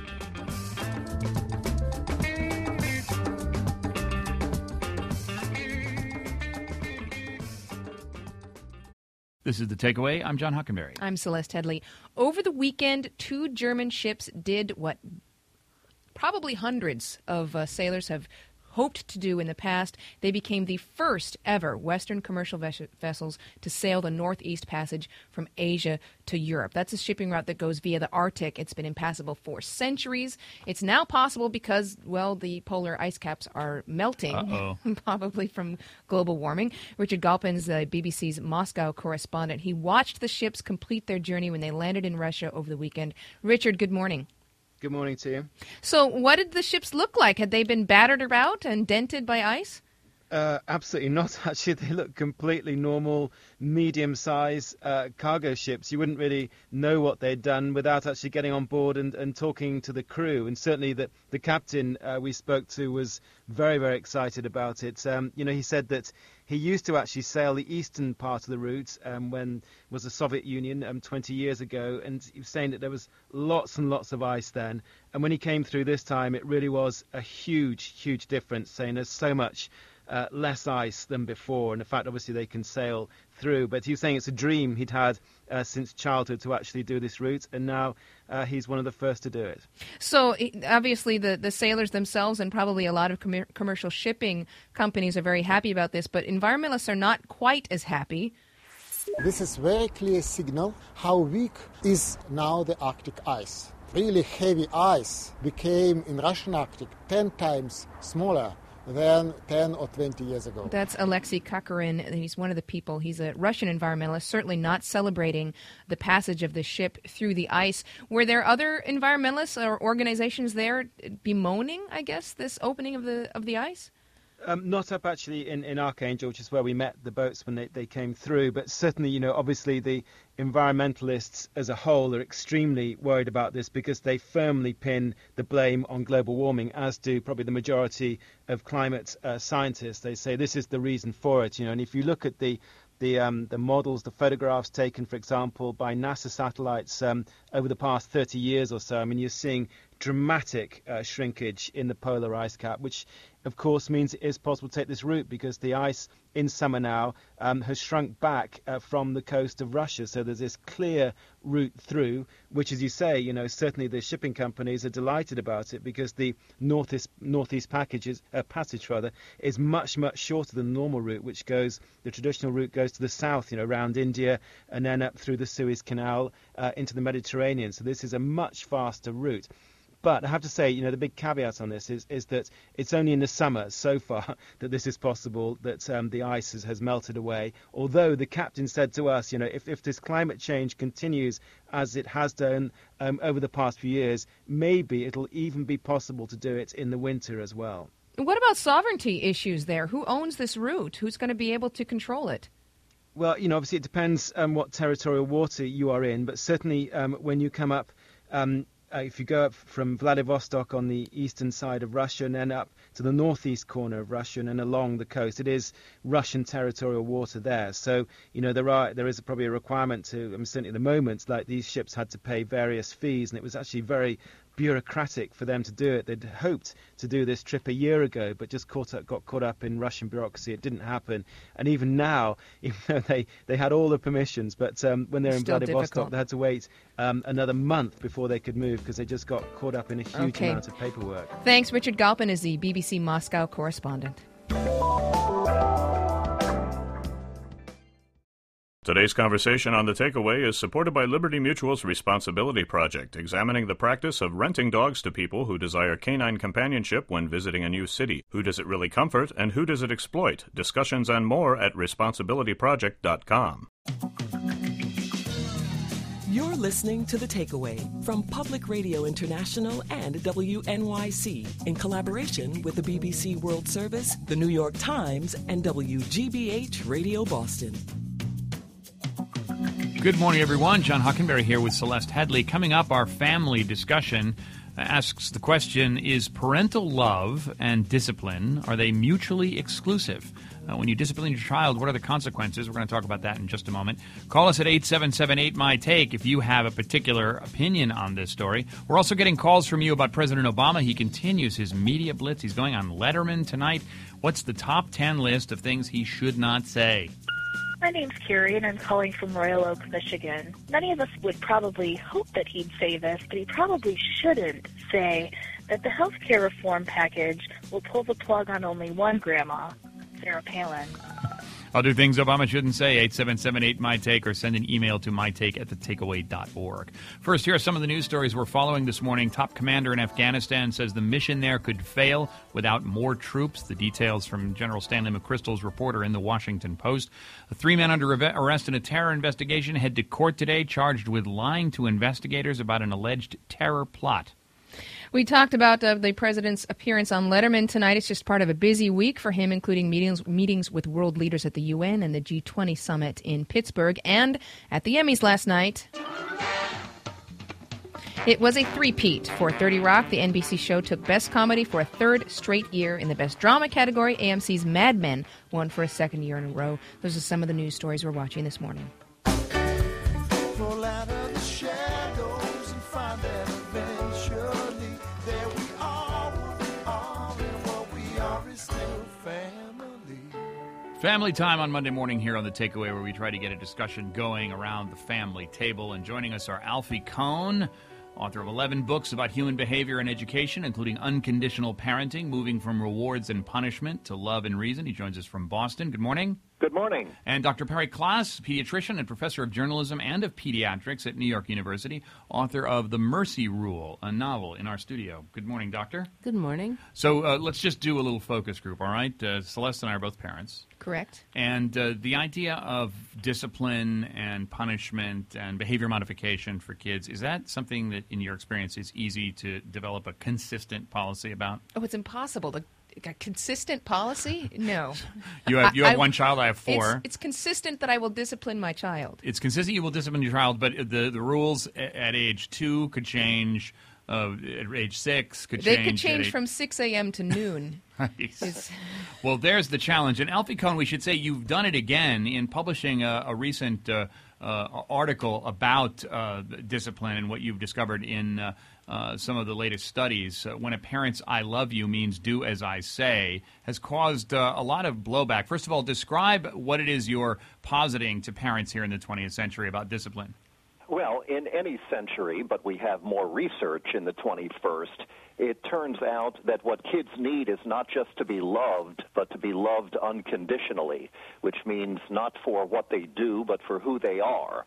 This is The Takeaway. I'm John Huckenberry. I'm Celeste Headley. Over the weekend, two German ships did what probably hundreds of uh, sailors have hoped to do in the past. They became the first ever Western commercial ves- vessels to sail the Northeast Passage from Asia to Europe. That's a shipping route that goes via the Arctic. It's been impassable for centuries. It's now possible because, well, the polar ice caps are melting, probably from global warming. Richard Galpin's the B B C's Moscow correspondent. He watched the ships complete their journey when they landed in Russia over the weekend. Richard, good morning. Good morning to you. So what did the ships look like? Had they been battered about and dented by ice? Uh, absolutely not, actually. They look completely normal, medium-sized uh, cargo ships. You wouldn't really know what they'd done without actually getting on board and, and talking to the crew. And certainly the, the captain uh, we spoke to was very, very excited about it. Um, you know, he said that he used to actually sail the eastern part of the route um, when it was the Soviet Union um, twenty years ago, and he was saying that there was lots and lots of ice then. And when he came through this time, it really was a huge, huge difference, saying there's so much uh, less ice than before. And in fact, obviously, they can sail through. But he was saying it's a dream he'd had uh, since childhood to actually do this route, and now uh, he's one of the first to do it. So obviously the, the sailors themselves and probably a lot of com- commercial shipping companies are very happy about this, but environmentalists are not quite as happy. This is very clear signal how weak is now the Arctic ice. Really heavy ice became in Russian Arctic ten times smaller than ten or twenty years ago. That's Alexei Kukharin. He's one of the people. He's a Russian environmentalist, certainly not celebrating the passage of the ship through the ice. Were there other environmentalists or organizations there bemoaning, I guess, this opening of the of the ice? Um, not up actually in, in Archangel, which is where we met the boats when they, they came through. But certainly, you know, obviously the environmentalists as a whole are extremely worried about this because they firmly pin the blame on global warming, as do probably the majority of climate uh, scientists. They say this is the reason for it, you know, and if you look at the The, um, the models, the photographs taken, for example, by NASA satellites um, over the past thirty years or so, I mean, you're seeing dramatic uh, shrinkage in the polar ice cap, which, of course, means it is possible to take this route because the ice in summer now um, has shrunk back uh, from the coast of Russia. So there's this clear route through, which, as you say, you know, certainly the shipping companies are delighted about it because the northeast northeast package is, uh, passage rather is much much shorter than the normal route, which goes the traditional route goes to the south, you know, around India and then up through the Suez Canal uh, into the Mediterranean. So this is a much faster route. But I have to say, you know, the big caveat on this is, is that it's only in the summer so far that this is possible, that um, the ice has, has melted away. Although the captain said to us, you know, if, if this climate change continues as it has done um, over the past few years, maybe it'll even be possible to do it in the winter as well. What about sovereignty issues there? Who owns this route? Who's going to be able to control it? Well, you know, obviously it depends on um, what territorial water you are in, but certainly um, when you come up... Um, Uh, if you go up from Vladivostok on the eastern side of Russia and then up to the northeast corner of Russia and then along the coast, it is Russian territorial water there. So, you know, there are there is probably a requirement to, I mean, certainly at the moment, like these ships had to pay various fees, and it was actually very bureaucratic for them to do it. They'd hoped to do this trip a year ago, but just caught up, got caught up in Russian bureaucracy. It didn't happen. And even now, even though they, they had all the permissions, but um, when they're in Still Vladivostok, difficult. they had to wait um, another month before they could move because they just got caught up in a huge Okay. amount of paperwork. Thanks. Richard Galpin is the B B C Moscow correspondent. Today's conversation on The Takeaway is supported by Liberty Mutual's Responsibility Project, examining the practice of renting dogs to people who desire canine companionship when visiting a new city. Who does it really comfort, and who does it exploit? Discussions and more at responsibility project dot com. You're listening to The Takeaway from Public Radio International and W N Y C in collaboration with the B B C World Service, the New York Times, and W G B H Radio Boston. Good morning, everyone. John Hockenberry here with Celeste Headley. Coming up, our family discussion asks the question, is parental love and discipline, are they mutually exclusive? Uh, when you discipline your child, what are the consequences? We're going to talk about that in just a moment. Call us at eight seven seven eight, M Y, T A K E if you have a particular opinion on this story. We're also getting calls from you about President Obama. He continues his media blitz. He's going on Letterman tonight. What's the top ten list of things he should not say? My name's Carrie, and I'm calling from Royal Oak, Michigan. Many of us would probably hope that he'd say this, but he probably shouldn't say that the health care reform package will pull the plug on only one grandma, Sarah Palin. I'll do things Obama shouldn't say, eight seven seven eight, M Y, T A K E, or send an email to my take at the takeaway dot org. First, here are some of the news stories we're following this morning. Top commander in Afghanistan says the mission there could fail without more troops. The details from General Stanley McChrystal's reporter in the Washington Post. Three men under arrest in a terror investigation head to court today, charged with lying to investigators about an alleged terror plot. We talked about uh, the president's appearance on Letterman tonight. It's just part of a busy week for him, including meetings meetings with world leaders at the U N and the G twenty summit in Pittsburgh. And at the Emmys last night, it was a three-peat for thirty Rock. The N B C show took Best Comedy for a third straight year. In the Best Drama category, A M C's Mad Men won for a second year in a row. Those are some of the news stories we're watching this morning. Fall out of the shadows and find that eventually there we are, what we are, and what we are is still family. Family time on Monday morning here on The Takeaway, where we try to get a discussion going around the family table. And joining us are Alfie Kohn, author of eleven books about human behavior and education, including Unconditional Parenting, Moving from Rewards and Punishment to Love and Reason. He joins us from Boston. Good morning. Good morning. And Doctor Perry Klaas, pediatrician and professor of journalism and of pediatrics at New York University, author of The Mercy Rule, a novel, in our studio. Good morning, Doctor. Good morning. So uh, let's just do a little focus group, all right? Uh, Celeste and I are both parents. Correct. And uh, the idea of discipline and punishment and behavior modification for kids, is that something that, in your experience, is easy to develop a consistent policy about? Oh, it's impossible to a consistent policy? No. You have you have I, one child, I have four. It's, it's consistent that I will discipline my child. It's consistent you will discipline your child, but the, the rules at age two could change, uh, at age six could they change. They could change eight... from six a.m. to noon. Nice. Well, there's the challenge. And Alfie Kohn, we should say you've done it again in publishing a, a recent uh, uh, article about uh, discipline and what you've discovered in uh, uh, some of the latest studies. Uh, when a parent's "I love you" means "do as I say" has caused uh, a lot of blowback. First of all, describe what it is you're positing to parents here in the twentieth century about discipline. Well, in any century, but we have more research in the twenty-first, it turns out that what kids need is not just to be loved, but to be loved unconditionally, which means not for what they do, but for who they are.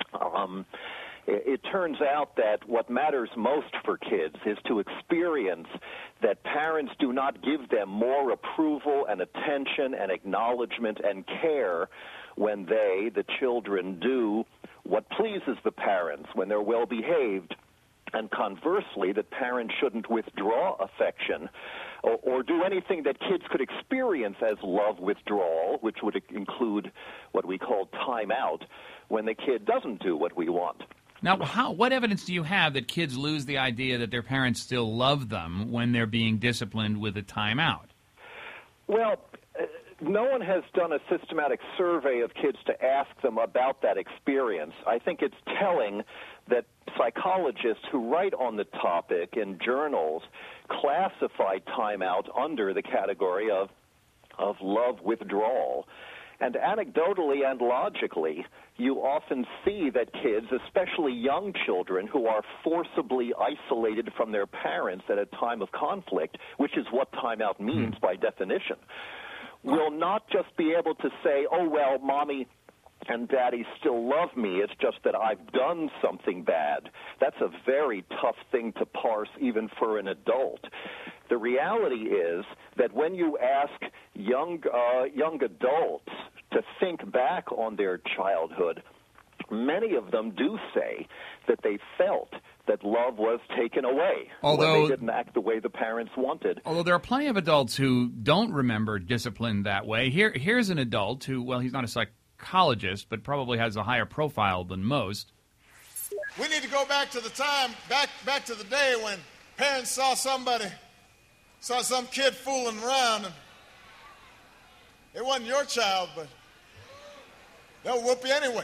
Um, it, it turns out that what matters most for kids is to experience that parents do not give them more approval and attention and acknowledgement and care when they, the children, do what pleases the parents, when they're well behaved, and conversely, that parents shouldn't withdraw affection or, or do anything that kids could experience as love withdrawal, which would include what we call time out, when the kid doesn't do what we want. Now, how, what evidence do you have that kids lose the idea that their parents still love them when they're being disciplined with a timeout? Well, uh, no one has done a systematic survey of kids to ask them about that experience. I think it's telling that psychologists who write on the topic in journals classify timeout under the category of of love withdrawal. And anecdotally and logically, you often see that kids, especially young children who are forcibly isolated from their parents at a time of conflict, which is what timeout means by definition, will not just be able to say, oh, well, mommy and daddy still love me, it's just that I've done something bad. That's a very tough thing to parse even for an adult. The reality is that when you ask young uh, young adults to think back on their childhood, many of them do say that they felt that love was taken away although, when they didn't act the way the parents wanted. Although there are plenty of adults who don't remember discipline that way. Here, here's an adult who, well, he's not a psychologist, but probably has a higher profile than most. We need to go back to the time, back back to the day when parents saw somebody, saw some kid fooling around, and it wasn't your child, but they'll whoop you anyway.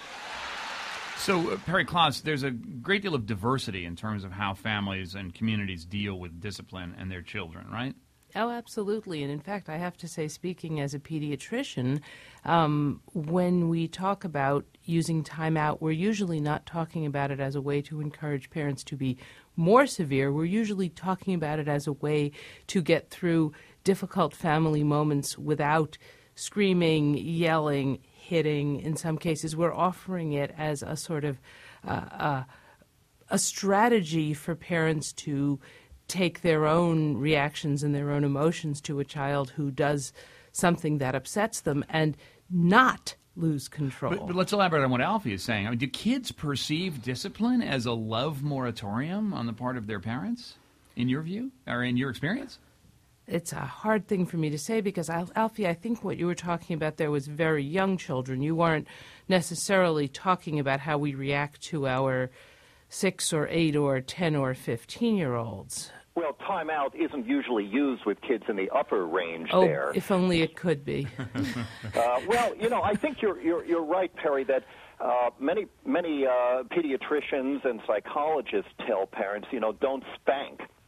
So, uh, Perry Klaas, there's a great deal of diversity in terms of how families and communities deal with discipline and their children, right? Oh, absolutely. And in fact, I have to say, speaking as a pediatrician, um, when we talk about using timeout, we're usually not talking about it as a way to encourage parents to be more severe. We're usually talking about it as a way to get through difficult family moments without screaming, yelling, hitting. In some cases, we're offering it as a sort of uh, uh, a strategy for parents to take their own reactions and their own emotions to a child who does something that upsets them and not lose control. But, but let's elaborate on what Alfie is saying. I mean, do kids perceive discipline as a love moratorium on the part of their parents, in your view, or in your experience? It's a hard thing for me to say because, Alfie, I think what you were talking about there was very young children. You weren't necessarily talking about how we react to our six or eight or ten or fifteen-year-olds. Well, timeout isn't usually used with kids in the upper range oh, there. If only it could be. uh, well, you know, I think you're you're, you're right, Perry, that uh, many many uh, pediatricians and psychologists tell parents, you know, don't spank.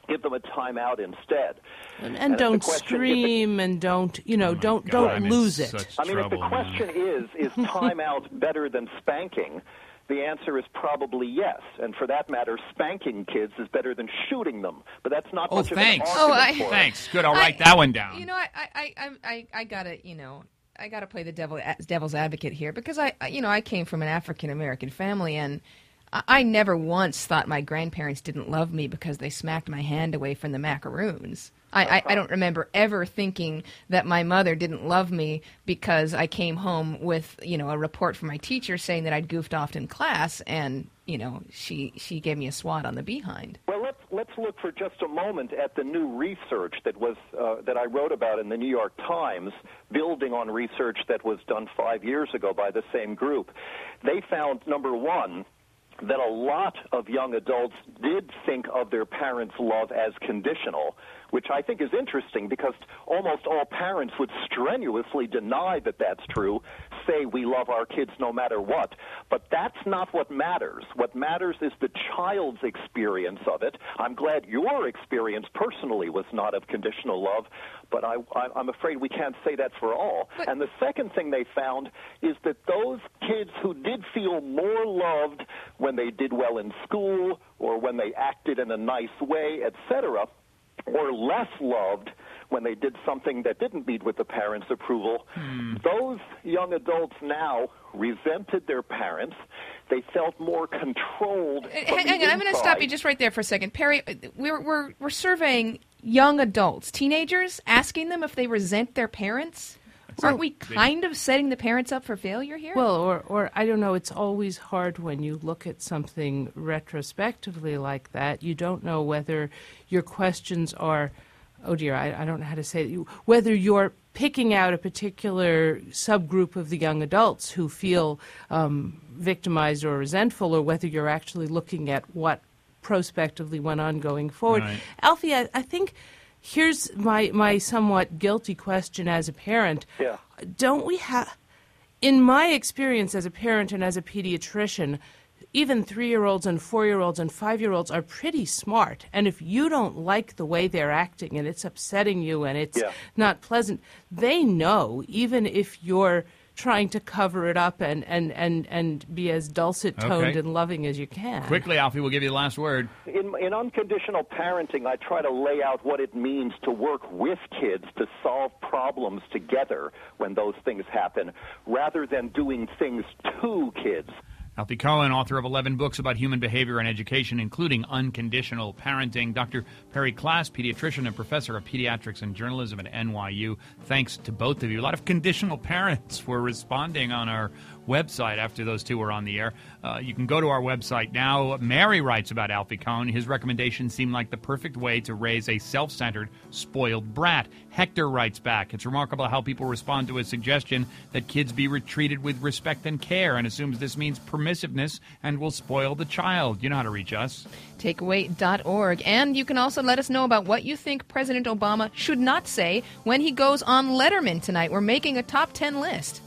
give them a timeout instead. And, and don't scream and don't, you know, don't God, don't I'm in lose it. I mean, if the question is, is timeout better than spanking, the answer is probably yes. And for that matter, spanking kids is better than shooting them. But that's not Oh, much thanks. of an Oh, argument I- for it. Thanks. Good, I'll write that one down. You know, I, I, I, I, I gotta, you know, I gotta play the devil, devil's advocate here because I, I, you know, I came from an African American family, and I, I never once thought my grandparents didn't love me because they smacked my hand away from the macaroons. I, I, I don't remember ever thinking that my mother didn't love me because I came home with, you know, a report from my teacher saying that I'd goofed off in class, and, you know, she she gave me a swat on the behind. Well, let's let's look for just a moment at the new research that was uh, that I wrote about in the New York Times, building on research that was done five years ago by the same group. They found, number one, that a lot of young adults did think of their parents' love as conditional, which I think is interesting because almost all parents would strenuously deny that that's true, say we love our kids no matter what. But that's not what matters. What matters is the child's experience of it. I'm glad your experience personally was not of conditional love, but I, I, I'm afraid we can't say that for all. But and the second thing they found is that those kids who did feel more loved when they did well in school or when they acted in a nice way, et cetera, or less loved when they did something that didn't meet with the parents' approval, hmm. those young adults now resented their parents. They felt more controlled. Hang, hang on, I'm going to stop you just right there for a second. Perry, we're, we're, we're surveying young adults, teenagers, asking them if they resent their parents? Aren't we kind of setting the parents up for failure here? Well, or, or I don't know, it's always hard when you look at something retrospectively like that. You don't know whether your questions are, oh dear, I, I don't know how to say it, whether you're picking out a particular subgroup of the young adults who feel um, victimized or resentful, or whether you're actually looking at what prospectively went on going forward. Right. Alfie, I, I think... Here's my, my somewhat guilty question as a parent. Yeah. Don't we have, in my experience as a parent and as a pediatrician, even three-year-olds and four-year-olds and five-year-olds are pretty smart. And if you don't like the way they're acting and it's upsetting you and it's yeah. not pleasant, they know, even if you're trying to cover it up and, and, and, and be as dulcet-toned Okay. and loving as you can. Quickly, Alfie, we'll give you the last word. In, in unconditional parenting, I try to lay out what it means to work with kids to solve problems together when those things happen, rather than doing things to kids. Alfie Cohen, author of eleven books about human behavior and education, including Unconditional Parenting. Doctor Perry Klass, pediatrician and professor of pediatrics and journalism at N Y U. Thanks to both of you. A lot of conditional parents were responding on our website after those two were on the air. Uh, you can go to our website now. Mary writes about Alfie Cohen. His recommendations seem like the perfect way to raise a self-centered, spoiled brat. Hector writes back, it's remarkable how people respond to a suggestion that kids be treated with respect and care, and assumes this means permissiveness and will spoil the child. You know how to reach us. takeaway dot org. And you can also let us know about what you think President Obama should not say when he goes on Letterman tonight. We're making a top ten list.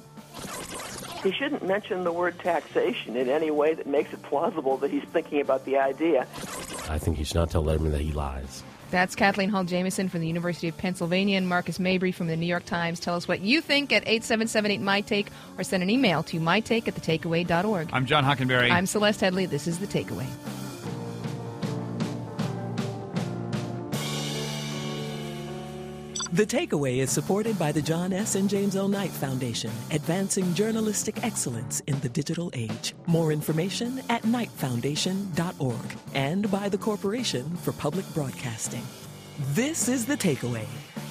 He shouldn't mention the word taxation in any way that makes it plausible that he's thinking about the idea. I think he should not tell Letterman that he lies. That's Kathleen Hall Jamieson from the University of Pennsylvania and Marcus Mabry from the New York Times. Tell us what you think at eight seven seven eight M Y Take or send an email to my take at the takeaway dot org. I'm John Hockenberry. I'm Celeste Headley. This is The Takeaway. The Takeaway is supported by the John S. and James L. Knight Foundation, advancing journalistic excellence in the digital age. More information at knight foundation dot org, and by the Corporation for Public Broadcasting. This is The Takeaway.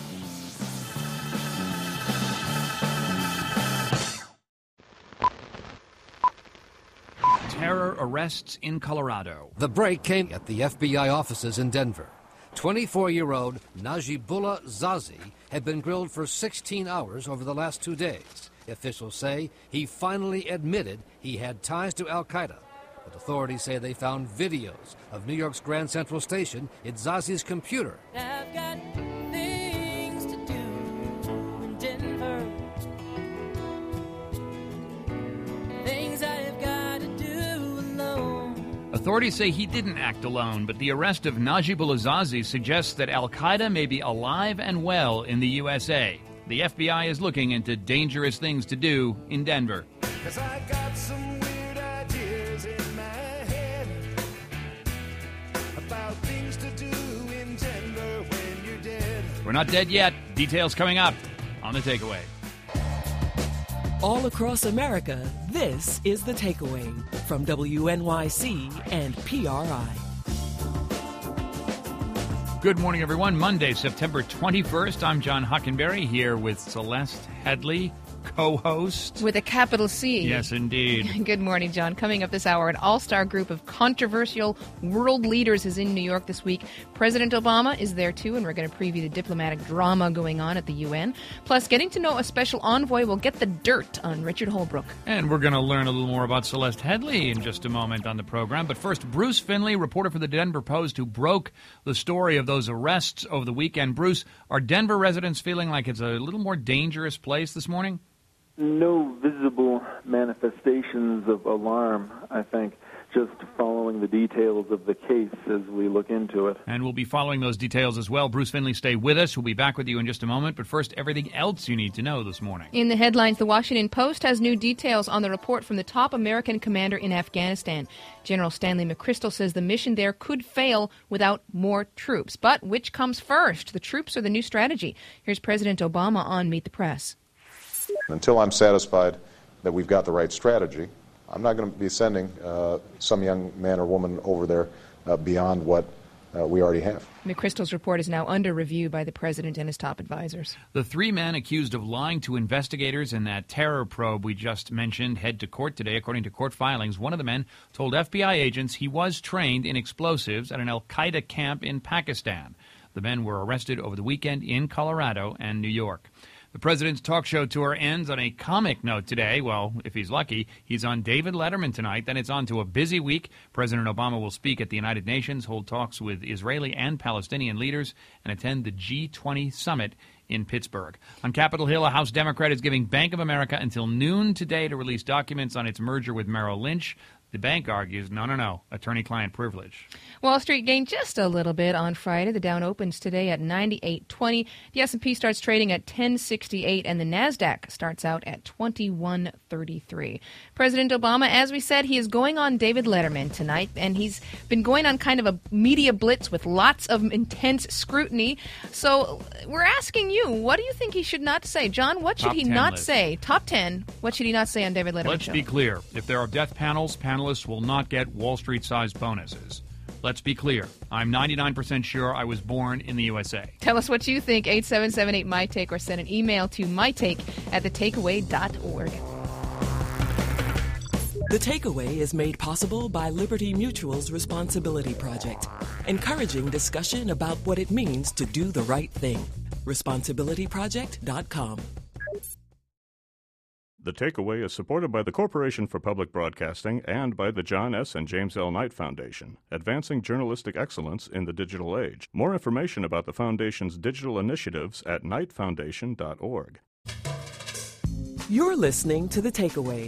Terror arrests in Colorado. The break came at the F B I offices in Denver. twenty-four-year-old Najibullah Zazi had been grilled for sixteen hours over the last two days. Officials say he finally admitted he had ties to al-Qaeda. But authorities say they found videos of New York's Grand Central Station in Zazi's computer. I've got things to do in Denver. Things I've got to do alone. A Authorities say he didn't act alone, but the arrest of Najibullah Zazi suggests that al-Qaeda may be alive and well in the U S A. The F B I is looking into dangerous things to do in Denver. 'Cause I got some weird ideas in my head about things to do in Denver when you're dead. We're not dead yet. Details coming up on The Takeaway. All across America, this is The Takeaway from W N Y C and P R I. Good morning, everyone. Monday, September twenty-first. I'm John Hockenberry here with Celeste Headley, co-host. With a capital C. Yes, indeed. Good morning, John. Coming up this hour, an all-star group of controversial world leaders is in New York this week. President Obama is there, too, and we're going to preview the diplomatic drama going on at the U N. Plus, getting to know a special envoy will get the dirt on Richard Holbrooke. And we're going to learn a little more about Celeste Headley in just a moment on the program. But first, Bruce Finley, reporter for the Denver Post, who broke the story of those arrests over the weekend. Bruce, are Denver residents feeling like it's a little more dangerous place this morning? No visible manifestations of alarm, I think, just following the details of the case as we look into it. And we'll be following those details as well. Bruce Finley, stay with us. We'll be back with you in just a moment. But first, everything else you need to know this morning. In the headlines, the Washington Post has new details on the report from the top American commander in Afghanistan. General Stanley McChrystal says the mission there could fail without more troops. But which comes first, the troops or the new strategy? Here's President Obama on Meet the Press. Until I'm satisfied that we've got the right strategy, I'm not going to be sending uh, some young man or woman over there uh, beyond what uh, we already have. McChrystal's report is now under review by the president and his top advisors. The three men accused of lying to investigators in that terror probe we just mentioned head to court today. According to court filings, one of the men told F B I agents he was trained in explosives at an al-Qaeda camp in Pakistan. The men were arrested over the weekend in Colorado and New York. The president's talk show tour ends on a comic note today. Well, if he's lucky, he's on David Letterman tonight. Then it's on to a busy week. President Obama will speak at the United Nations, hold talks with Israeli and Palestinian leaders, and attend the G twenty summit in Pittsburgh. On Capitol Hill, a House Democrat is giving Bank of America until noon today to release documents on its merger with Merrill Lynch. The bank argues, no, no, no, attorney-client privilege. Wall Street gained just a little bit on Friday. The Dow opens today at ninety-eight twenty. The S and P starts trading at ten sixty-eight, and the NASDAQ starts out at twenty-one thirty-three. President Obama, as we said, he is going on David Letterman tonight, and he's been going on kind of a media blitz with lots of intense scrutiny. So we're asking you, what do you think he should not say? John, what should Top he ten not list. say? Top ten, what should he not say on David Letterman Let's show? be clear. If there are death panels, panelists will not get Wall Street-sized bonuses. Let's be clear. I'm ninety-nine percent sure I was born in the U S A. Tell us what you think, eight seven seven eight, M Y Take, or send an email to mytake at the takeaway dot org. The Takeaway is made possible by Liberty Mutual's Responsibility Project, encouraging discussion about what it means to do the right thing. responsibility project dot com. The Takeaway is supported by the Corporation for Public Broadcasting and by the John S. and James L. Knight Foundation, advancing journalistic excellence in the digital age. More information about the Foundation's digital initiatives at knight foundation dot org. You're listening to The Takeaway.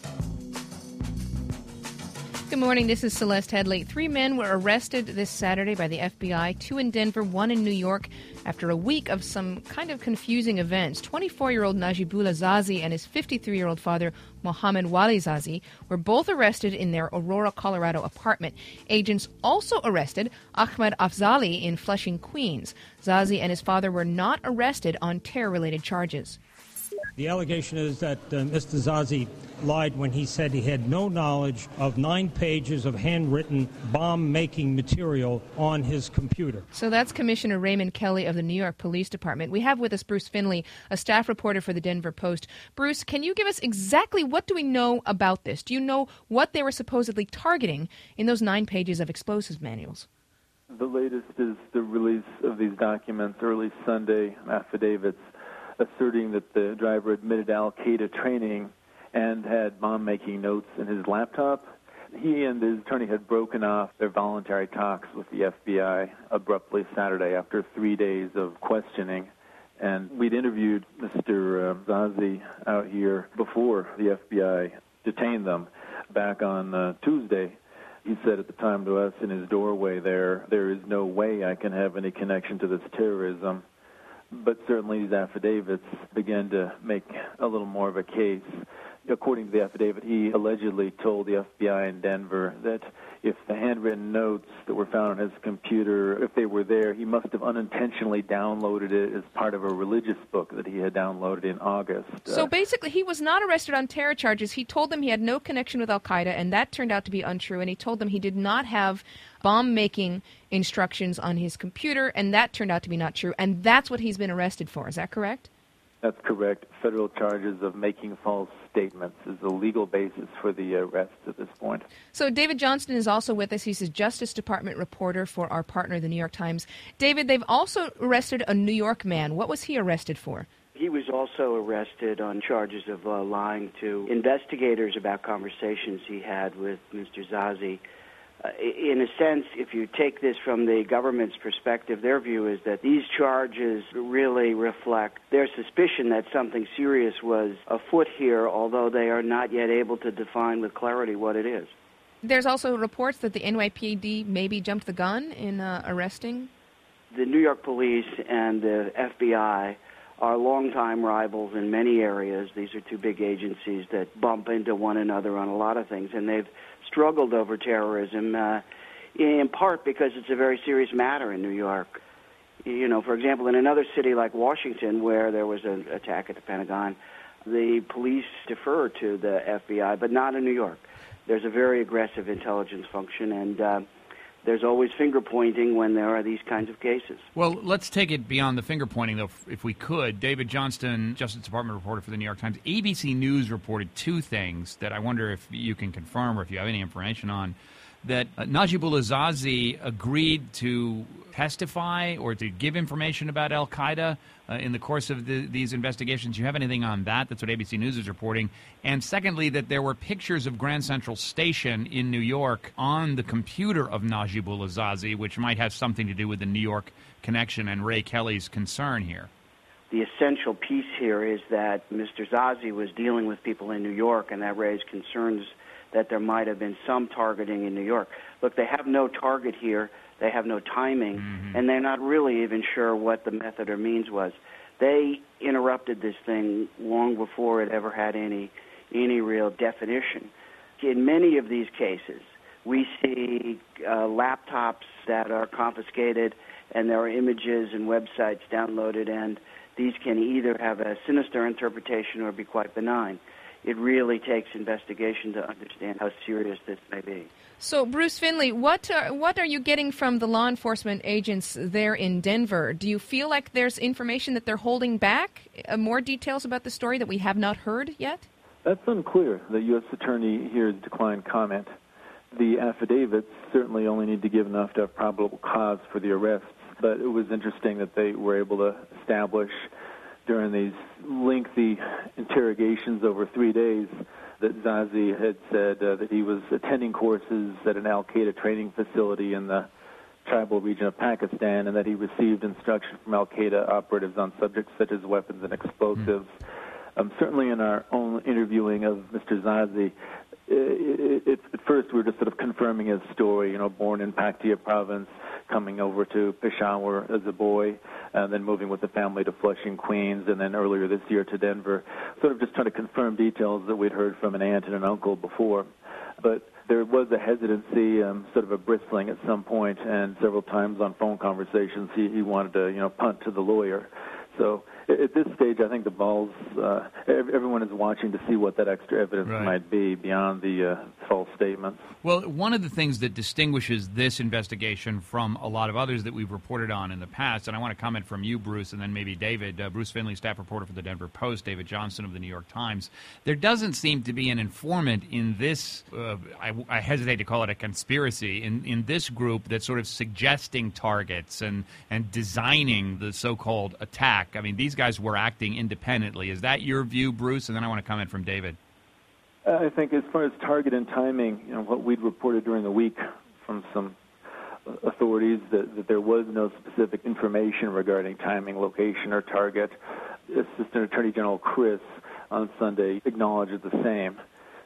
Good morning, this is Celeste Headley. Three men were arrested this Saturday by the F B I, two in Denver, one in New York, after a week of some kind of confusing events. twenty-four-year-old Najibullah Zazi and his fifty-three-year-old father, Mohammed Wali Zazi, were both arrested in their Aurora, Colorado apartment. Agents also arrested Ahmed Afzali in Flushing, Queens. Zazi and his father were not arrested on terror-related charges. The allegation is that uh, Mister Zazi lied when he said he had no knowledge of nine pages of handwritten bomb-making material on his computer. So that's Commissioner Raymond Kelly of the New York Police Department. We have with us Bruce Finley, a staff reporter for the Denver Post. Bruce, can you give us exactly what do we know about this? Do you know what they were supposedly targeting in those nine pages of explosives manuals? The latest is the release of these documents early Sunday, affidavits asserting that the driver admitted al-Qaeda training and had bomb-making notes in his laptop. He and his attorney had broken off their voluntary talks with the F B I abruptly Saturday after three days of questioning. And we'd interviewed Mister Uh, Zazi out here before the F B I detained them back on uh, Tuesday. He said at the time to us in his doorway there, there is no way I can have any connection to this terrorism. But certainly these affidavits began to make a little more of a case. According to the affidavit, he allegedly told the F B I in Denver that if the handwritten notes that were found on his computer, if they were there, he must have unintentionally downloaded it as part of a religious book that he had downloaded in August. So Uh, basically, he was not arrested on terror charges. He told them he had no connection with al-Qaeda, and that turned out to be untrue. And he told them he did not have bomb-making instructions on his computer, and that turned out to be not true. And that's what he's been arrested for. Is that correct? That's correct. Federal charges of making false statements is the legal basis for the arrest at this point. So David Johnston is also with us. He's a Justice Department reporter for our partner, the New York Times. David, they've also arrested a New York man. What was he arrested for? He was also arrested on charges of uh, lying to investigators about conversations he had with Mister Zazi. Uh, in a sense, if you take this from the government's perspective, their view is that these charges really reflect their suspicion that something serious was afoot here, although they are not yet able to define with clarity what it is. There's also reports that the N Y P D maybe jumped the gun in uh, arresting. The New York police and the F B I are longtime rivals in many areas. These are two big agencies that bump into one another on a lot of things, and they've struggled over terrorism, uh, in part because it's a very serious matter in New York. You know, for example, in another city like Washington, where there was an attack at the Pentagon, the police defer to the F B I, but not in New York. There's a very aggressive intelligence function, and uh, there's always finger-pointing when there are these kinds of cases. Well, let's take it beyond the finger-pointing, though, if we could. David Johnston, Justice Department reporter for the New York Times. A B C News reported two things that I wonder if you can confirm or if you have any information on. That uh, Najibullah Zazi agreed to testify or to give information about al-Qaeda uh, in the course of the, these investigations. Do you have anything on that? That's what A B C News is reporting. And secondly, that there were pictures of Grand Central Station in New York on the computer of Najibullah Zazi, which might have something to do with the New York connection and Ray Kelly's concern here. The essential piece here is that Mister Zazi was dealing with people in New York, and that raised concerns that there might have been some targeting in New York. Look, they have no target here. They have no timing, mm-hmm. and they're not really even sure what the method or means was. They interrupted this thing long before it ever had any any real definition. In many of these cases, we see uh, laptops that are confiscated, and there are images and websites downloaded, and these can either have a sinister interpretation or be quite benign. It really takes investigation to understand how serious this may be. So, Bruce Finley, what are, what are you getting from the law enforcement agents there in Denver? Do you feel like there's information that they're holding back, uh, more details about the story that we have not heard yet? That's unclear. The U S attorney here has declined comment. The affidavits certainly only need to give enough to have probable cause for the arrests, but it was interesting that they were able to establish during these lengthy interrogations over three days that Zazi had said uh, that he was attending courses at an al-Qaeda training facility in the tribal region of Pakistan, and that he received instruction from al-Qaeda operatives on subjects such as weapons and explosives. Mm. Um, certainly in our own interviewing of Mister Zazi, it, it, at first we were just sort of confirming his story, you know, born in Paktia province, coming over to Peshawar as a boy, and then moving with the family to Flushing, Queens, and then earlier this year to Denver, sort of just trying to confirm details that we'd heard from an aunt and an uncle before. But there was a hesitancy, um, sort of a bristling at some point, and several times on phone conversations he, he wanted to, you know, punt to the lawyer. So at this stage, I think the ball's, uh, everyone is watching to see what that extra evidence right. might be beyond the uh, false statements. Well, one of the things that distinguishes this investigation from a lot of others that we've reported on in the past, and I want to comment from you, Bruce, and then maybe David, uh, Bruce Finley, staff reporter for the Denver Post, David Johnston of the New York Times, there doesn't seem to be an informant in this, uh, I, I hesitate to call it a conspiracy, in, in this group that's sort of suggesting targets and, and designing the so-called attack. I mean, these guys were acting independently. Is that your view, Bruce? And then I want to comment from David. Uh, I think as far as target and timing, you know, what we'd reported during the week from some authorities that, that there was no specific information regarding timing, location, or target. Assistant Attorney General Chris on Sunday acknowledged the same.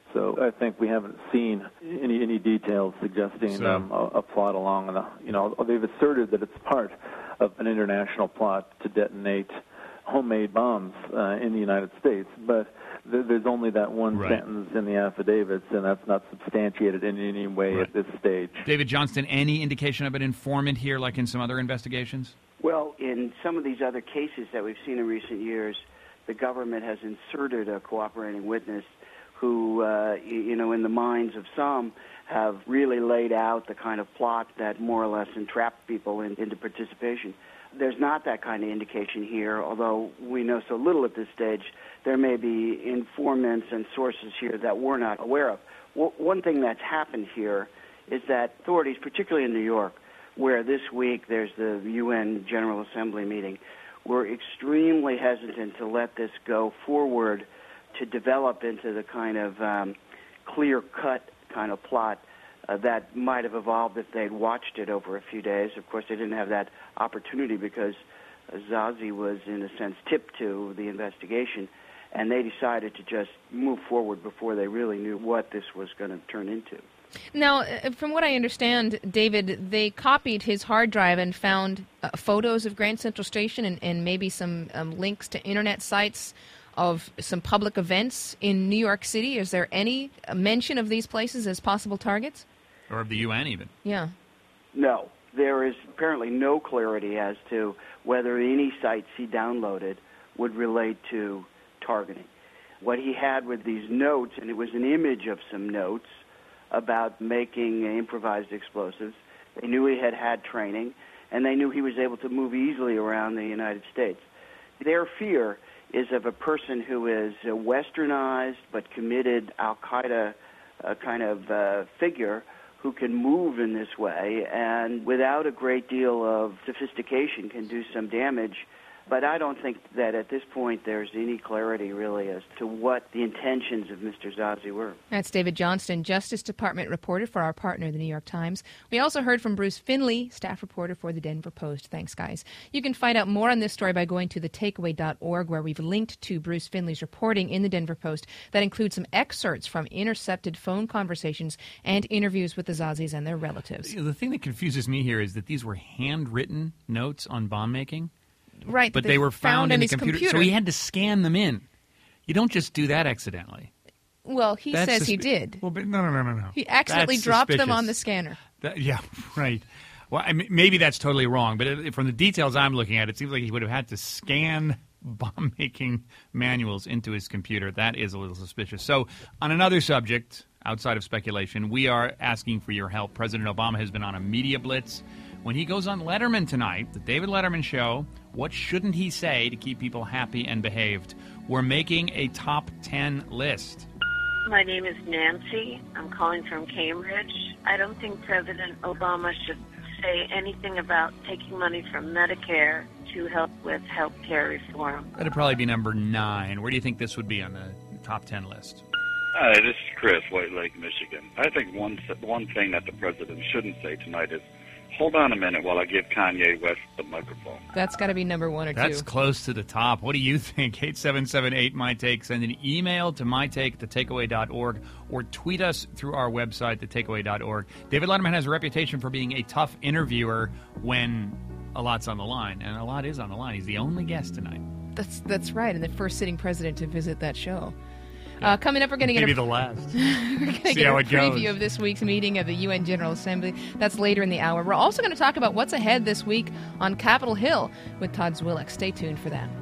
So I think we haven't seen any any details suggesting So- um, a, a plot along the, you know, they've asserted that it's part of an international plot to detonate homemade bombs uh, in the United States, but th- there's only that one Right. sentence in the affidavits, and that's not substantiated in any way Right. at this stage. David Johnston, any indication of an informant here, like in some other investigations? Well, in some of these other cases that we've seen in recent years, the government has inserted a cooperating witness who, uh, y- you know, in the minds of some, have really laid out the kind of plot that more or less entrapped people in, into participation. There's not that kind of indication here, although we know so little at this stage. There may be informants and sources here that we're not aware of. W- one thing that's happened here is that authorities, particularly in New York, where this week there's the U N General Assembly meeting, were extremely hesitant to let this go forward to develop into the kind of um, clear-cut kind of plot uh, that might have evolved if they'd watched it over a few days. Of course, they didn't have that opportunity because uh, Zazi was, in a sense, tipped to the investigation, and they decided to just move forward before they really knew what this was going to turn into. Now, uh, from what I understand, David, they copied his hard drive and found uh, photos of Grand Central Station and, and maybe some um, links to internet sites of some public events in New York City. Is there any uh, mention of these places as possible targets? Or of the U N even? Yeah. No, there is apparently no clarity as to whether any sites he downloaded would relate to targeting. What he had with these notes, and it was an image of some notes about making improvised explosives. They knew he had had training, and they knew he was able to move easily around the United States. Their fear is of a person who is a westernized but committed al-Qaeda uh, kind of uh, figure who can move in this way and without a great deal of sophistication can do some damage. But I don't think that at this point there's any clarity really as to what the intentions of Mister Zazi were. That's David Johnston, Justice Department reporter for our partner, the New York Times. We also heard from Bruce Finley, staff reporter for the Denver Post. Thanks, guys. You can find out more on this story by going to the takeaway dot org, where we've linked to Bruce Finley's reporting in the Denver Post that includes some excerpts from intercepted phone conversations and interviews with the Zazis and their relatives. The thing that confuses me here is that these were handwritten notes on bomb making. Right, But they they were found, found in on the his computer, computer. so he had to scan them in. You don't just do that accidentally. Well, he That's says he suspi- did. Well, but no, no, no, no, no. He accidentally That's dropped them suspicious. on the scanner. That, yeah, right. Well, I mean, maybe that's totally wrong, but it, from the details I'm looking at, it seems like he would have had to scan bomb-making manuals into his computer. That is a little suspicious. So, on another subject, outside of speculation, we are asking for your help. President Obama has been on a media blitz. When he goes on Letterman tonight, the David Letterman Show, what shouldn't he say to keep people happy and behaved? We're making a top ten list. My name is Nancy. I'm calling from Cambridge. I don't think President Obama should say anything about taking money from Medicare to help with health care reform. That'd probably be number nine. Where do you think this would be on the top ten list? Hi, this is Chris, White Lake, Michigan. I think one one thing that the president shouldn't say tonight is, hold on a minute while I give Kanye West the microphone. That's got to be number one or That's two. close to the top. What do you think? eight seven seven eight my take. Send an email to mytake at the takeaway dot org or tweet us through our website, the takeaway dot org. David Letterman has a reputation for being a tough interviewer when a lot's on the line, and a lot is on the line. He's the only guest tonight. That's that's right, and the first sitting president to visit that show. Uh, coming up, we're going to get Maybe a, the last. we're going to See get how a it preview goes. of this week's meeting of the U N General Assembly. That's later in the hour. We're also going to talk about what's ahead this week on Capitol Hill with Todd Zwillick. Stay tuned for that.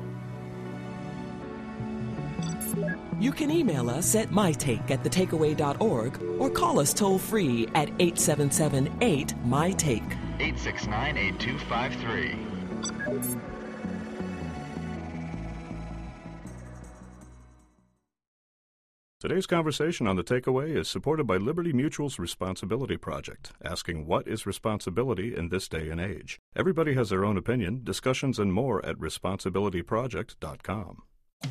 You can email us at mytake at the takeaway dot org or call us toll free at eight seven seven eight my take. eight six nine, eight two five three. Today's conversation on The Takeaway is supported by Liberty Mutual's Responsibility Project, asking what is responsibility in this day and age. Everybody has their own opinion. Discussions and more at responsibility project dot com.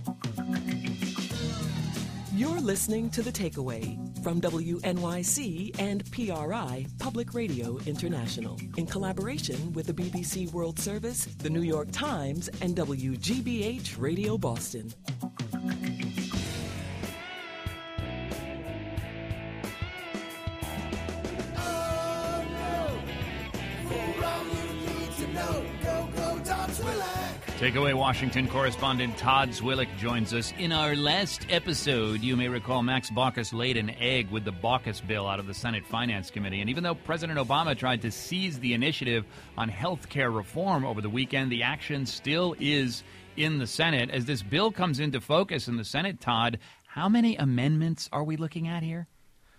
You're listening to The Takeaway from W N Y C and P R I Public Radio International in collaboration with the B B C World Service, the New York Times, and W G B H Radio Boston. Takeaway Washington correspondent Todd Zwillich joins us. In our last episode, you may recall Max Baucus laid an egg with the Baucus bill out of the Senate Finance Committee. And even though President Obama tried to seize the initiative on health care reform over the weekend, the action still is in the Senate. As this bill comes into focus in the Senate, Todd, how many amendments are we looking at here?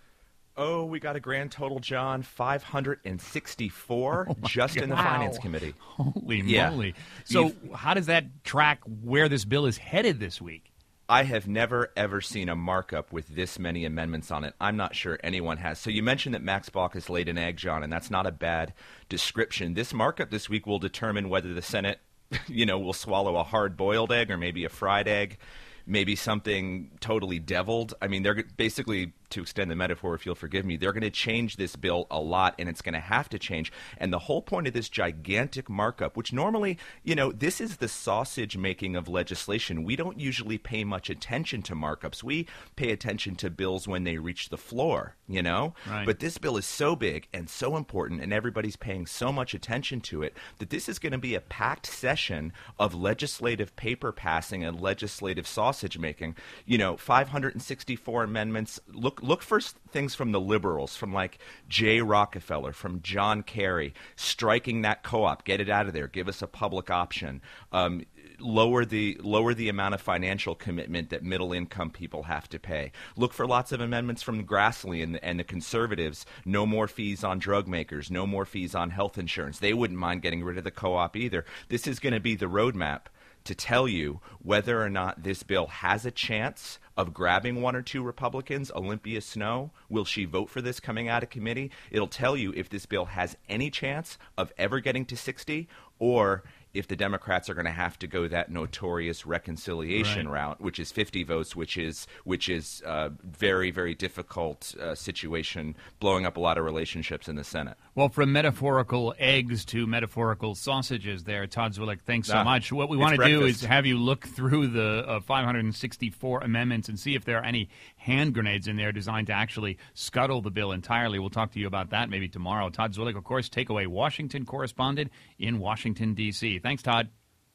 Oh, we got a grand total, John, five hundred sixty-four oh just God. in the wow. Finance Committee. Holy yeah. moly. So You've, how does that track where this bill is headed this week? I have never, ever seen a markup with this many amendments on it. I'm not sure anyone has. So you mentioned that Max Baucus laid an egg, John, and that's not a bad description. This markup this week will determine whether the Senate, you know, will swallow a hard-boiled egg or maybe a fried egg. Maybe something totally deviled. I mean, they're basically, to extend the metaphor, if you'll forgive me, they're going to change this bill a lot, and it's going to have to change. And the whole point of this gigantic markup, which normally, you know, this is the sausage making of legislation. We don't usually pay much attention to markups. We pay attention to bills when they reach the floor, you know? Right. But this bill is so big and so important, and everybody's paying so much attention to it, that this is going to be a packed session of legislative paper passing and legislative sausage making. You know, five hundred sixty-four amendments. Look look for things from the liberals, from like Jay Rockefeller, from John Kerry, striking that co-op, get it out of there, give us a public option. Um, lower the lower the amount of financial commitment that middle income people have to pay. Look for lots of amendments from Grassley and the, and the conservatives. No more fees on drug makers, no more fees on health insurance. They wouldn't mind getting rid of the co-op either. This is going to be the roadmap to tell you whether or not this bill has a chance of grabbing one or two Republicans. Olympia Snowe, will she vote for this coming out of committee? It'll tell you if this bill has any chance of ever getting to sixty, or if the Democrats are going to have to go that notorious reconciliation right. route, which is fifty votes, which is which is a very, very difficult uh, situation, blowing up a lot of relationships in the Senate. Well, from metaphorical eggs to metaphorical sausages there, Todd Zwillich, thanks so ah, much. What we want to breakfast. do is have you look through the uh, five hundred sixty-four amendments and see if there are any hand grenades in there designed to actually scuttle the bill entirely. We'll talk to you about that maybe tomorrow. Todd Zwillich, of course, Takeaway Washington correspondent in Washington, D C Thanks, Todd.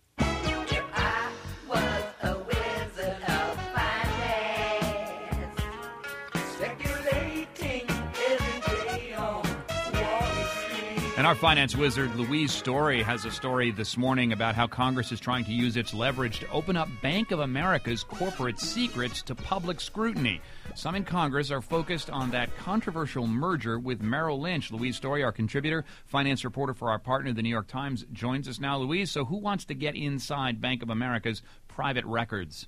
And our finance wizard, Louise Story, has a story this morning about how Congress is trying to use its leverage to open up Bank of America's corporate secrets to public scrutiny. Some in Congress are focused on that controversial merger with Merrill Lynch. Louise Story, our contributor, finance reporter for our partner, The New York Times, joins us now. Louise, so who wants to get inside Bank of America's private records?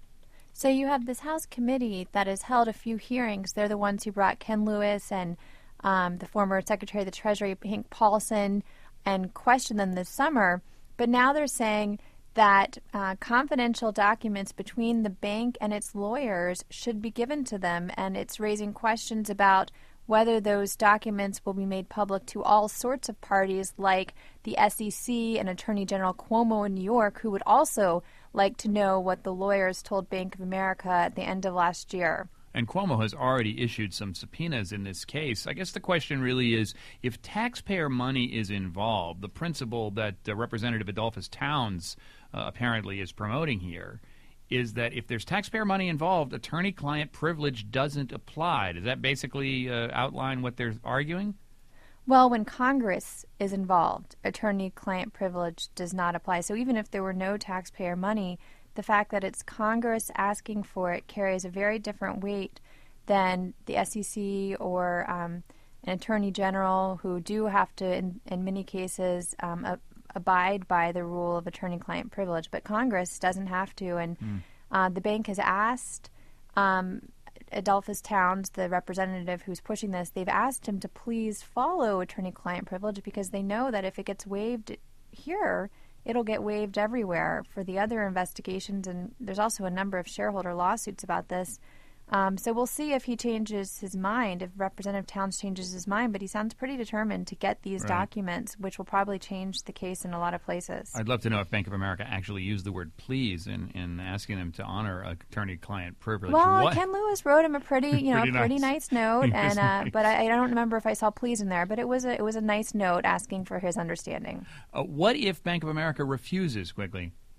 So you have this House committee that has held a few hearings. They're the ones who brought Ken Lewis and Um, the former Secretary of the Treasury, Hank Paulson, and questioned them this summer. But now they're saying that uh, confidential documents between the bank and its lawyers should be given to them, and it's raising questions about whether those documents will be made public to all sorts of parties like the S E C and Attorney General Cuomo in New York, who would also like to know what the lawyers told Bank of America at the end of last year. And Cuomo has already issued some subpoenas in this case. I guess the question really is, if taxpayer money is involved, the principle that uh, Representative Adolphus Towns uh, apparently is promoting here is that if there's taxpayer money involved, attorney-client privilege doesn't apply. Does that basically uh, outline what they're arguing? Well, when Congress is involved, attorney-client privilege does not apply. So even if there were no taxpayer money, the fact that it's Congress asking for it carries a very different weight than the S E C or um, an attorney general, who do have to, in, in many cases, um, a, abide by the rule of attorney-client privilege. But Congress doesn't have to. And mm. uh, the bank has asked um, Adolphus Towns, the representative who's pushing this, they've asked him to please follow attorney-client privilege because they know that if it gets waived here, it'll get waived everywhere for the other investigations, and there's also a number of shareholder lawsuits about this. Um, so we'll see if he changes his mind, if Representative Towns changes his mind, but he sounds pretty determined to get these right. documents, which will probably change the case in a lot of places. I'd love to know if Bank of America actually used the word please in, in asking them to honor attorney-client privilege. Well, what? Ken Lewis wrote him a pretty, you know, pretty nice. pretty nice note, and uh, nice. but I, I don't remember if I saw please in there, but it was a, it was a nice note asking for his understanding. Uh, what if Bank of America refuses, quickly?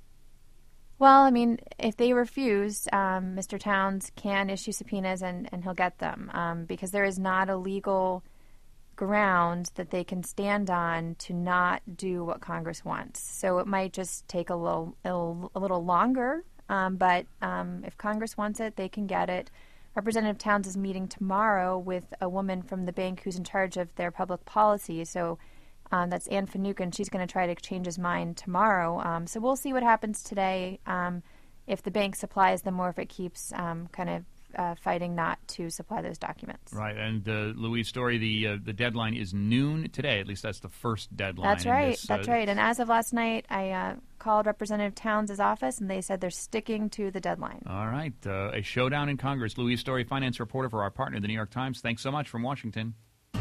Well, I mean, if they refuse, um, Mister Towns can issue subpoenas and, and he'll get them um, because there is not a legal ground that they can stand on to not do what Congress wants. So it might just take a little a, a little longer, um, but um, if Congress wants it, they can get it. Representative Towns is meeting tomorrow with a woman from the bank who's in charge of their public policy. So um, that's Ann Finucane. She's going to try to change his mind tomorrow. Um, so we'll see what happens today, um, if the bank supplies them or if it keeps um, kind of uh, fighting not to supply those documents. Right. And uh, Louise Story, the uh, the deadline is noon today. At least that's the first deadline. That's right. This, that's uh, right. And as of last night, I uh, called Representative Towns' office, and they said they're sticking to the deadline. All right. Uh, a showdown in Congress. Louise Story, finance reporter for our partner, the New York Times. Thanks so much from Washington.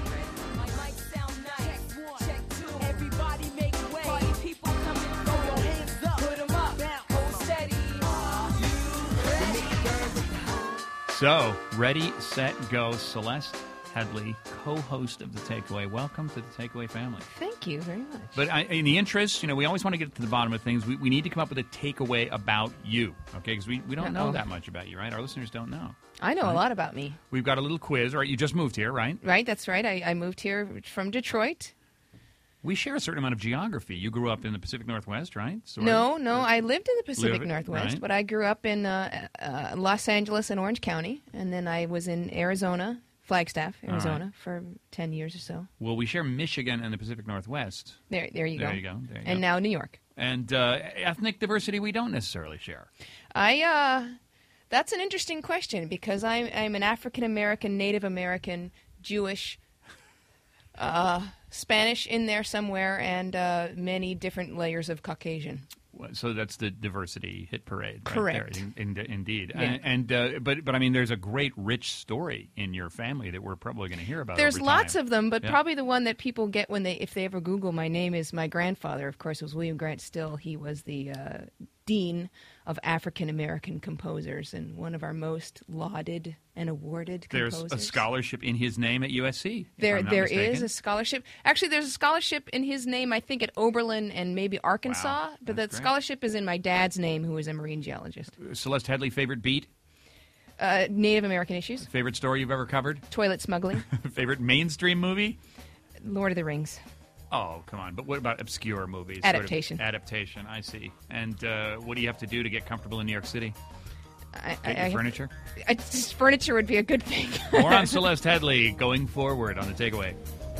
So, ready, set, go. Celeste Headlee, co-host of The Takeaway. Welcome to The Takeaway family. Thank you very much. But I, in the interest, you know, we always want to get to the bottom of things. We, we need to come up with a takeaway about you, okay? Because we, we don't know Uh-oh. that much about you, right? Our listeners don't know. I know right? a lot about me. We've got a little quiz. All right, you just moved here, right? Right, that's right. I, I moved here from Detroit. We share a certain amount of geography. You grew up in the Pacific Northwest, right? Sort no, of. no. I lived in the Pacific Live- Northwest, right. but I grew up in uh, uh, Los Angeles and Orange County, and then I was in Arizona, Flagstaff, All Arizona, right. for ten years or so. Well, we share Michigan and the Pacific Northwest. There, there you There go. you go. There you and go. now New York. And uh, ethnic diversity we don't necessarily share. I uh, that's an interesting question because I'm I'm an African American, Native American, Jewish, uh, Spanish in there somewhere, and uh, many different layers of Caucasian. So that's the diversity hit parade, right Correct. there, in, in, indeed. Yeah. And, and uh, but but I mean, there's a great rich story in your family that we're probably going to hear about. There's over lots time. of them, but Yeah. probably the one that people get when they, if they ever Google my name, is my grandfather. Of course, it was William Grant Still. He was the uh, dean of African American composers and one of our most lauded and awarded There's composers. a scholarship in his name at U S C. if There, I'm not there mistaken. is a scholarship. Actually, there's a scholarship in his name, I think, at Oberlin and maybe Arkansas. Wow, but that's that great. scholarship is in my dad's name, who is a marine geologist. Celeste Headlee, favorite beat, Uh, Native American issues, favorite story you've ever covered, toilet smuggling, favorite mainstream movie. Lord of the Rings. Oh, come on. But what about obscure movies? Sort of Adaptation. adaptation, I see. And uh, what do you have to do to get comfortable in New York City? I, Get I, your I- furniture? I, just furniture would be a good thing. More on Celeste Headlee going forward on The Takeaway.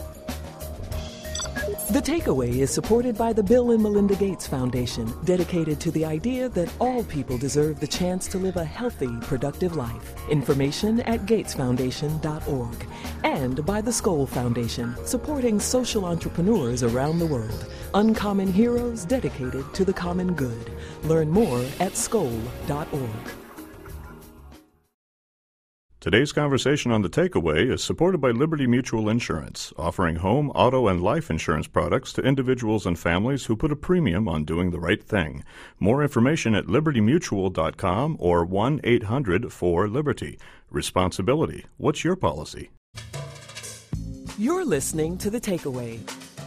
The Takeaway is supported by the Bill and Melinda Gates Foundation, dedicated to the idea that all people deserve the chance to live a healthy, productive life. Information at gates foundation dot org. And by the Skoll Foundation, supporting social entrepreneurs around the world. Uncommon heroes dedicated to the common good. Learn more at skoll dot org. Today's conversation on The Takeaway is supported by Liberty Mutual Insurance, offering home, auto, and life insurance products to individuals and families who put a premium on doing the right thing. More information at liberty mutual dot com or one eight hundred four liberty. Responsibility. What's your policy? You're listening to The Takeaway.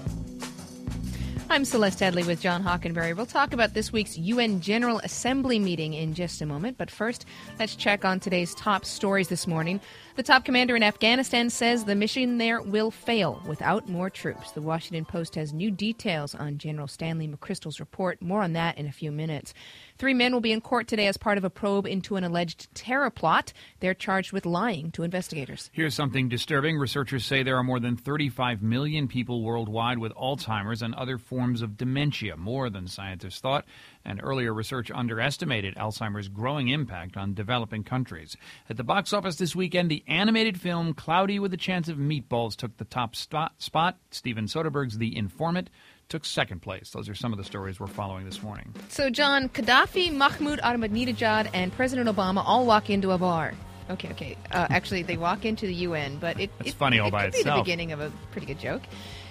I'm Celeste Headlee with John Hockenberry. We'll talk about this week's U N General Assembly meeting in just a moment. But first, let's check on today's top stories this morning. The top commander in Afghanistan says the mission there will fail without more troops. The Washington Post has new details on General Stanley McChrystal's report. More on that in a few minutes. Three men will be in court today as part of a probe into an alleged terror plot. They're charged with lying to investigators. Here's something disturbing. Researchers say there are more than thirty-five million people worldwide with Alzheimer's and other forms of dementia, more than scientists thought. And earlier research underestimated Alzheimer's growing impact on developing countries. At the box office this weekend, the animated film Cloudy with a Chance of Meatballs took the top spot. spot. Steven Soderbergh's The Informant took second place. Those are some of the stories we're following this morning. So, John, Gaddafi, Mahmoud Ahmadinejad, and President Obama all walk into a bar. Okay, okay. Uh, actually, they walk into the U N, but it, That's it, funny all it by could be itself. the beginning of a pretty good joke.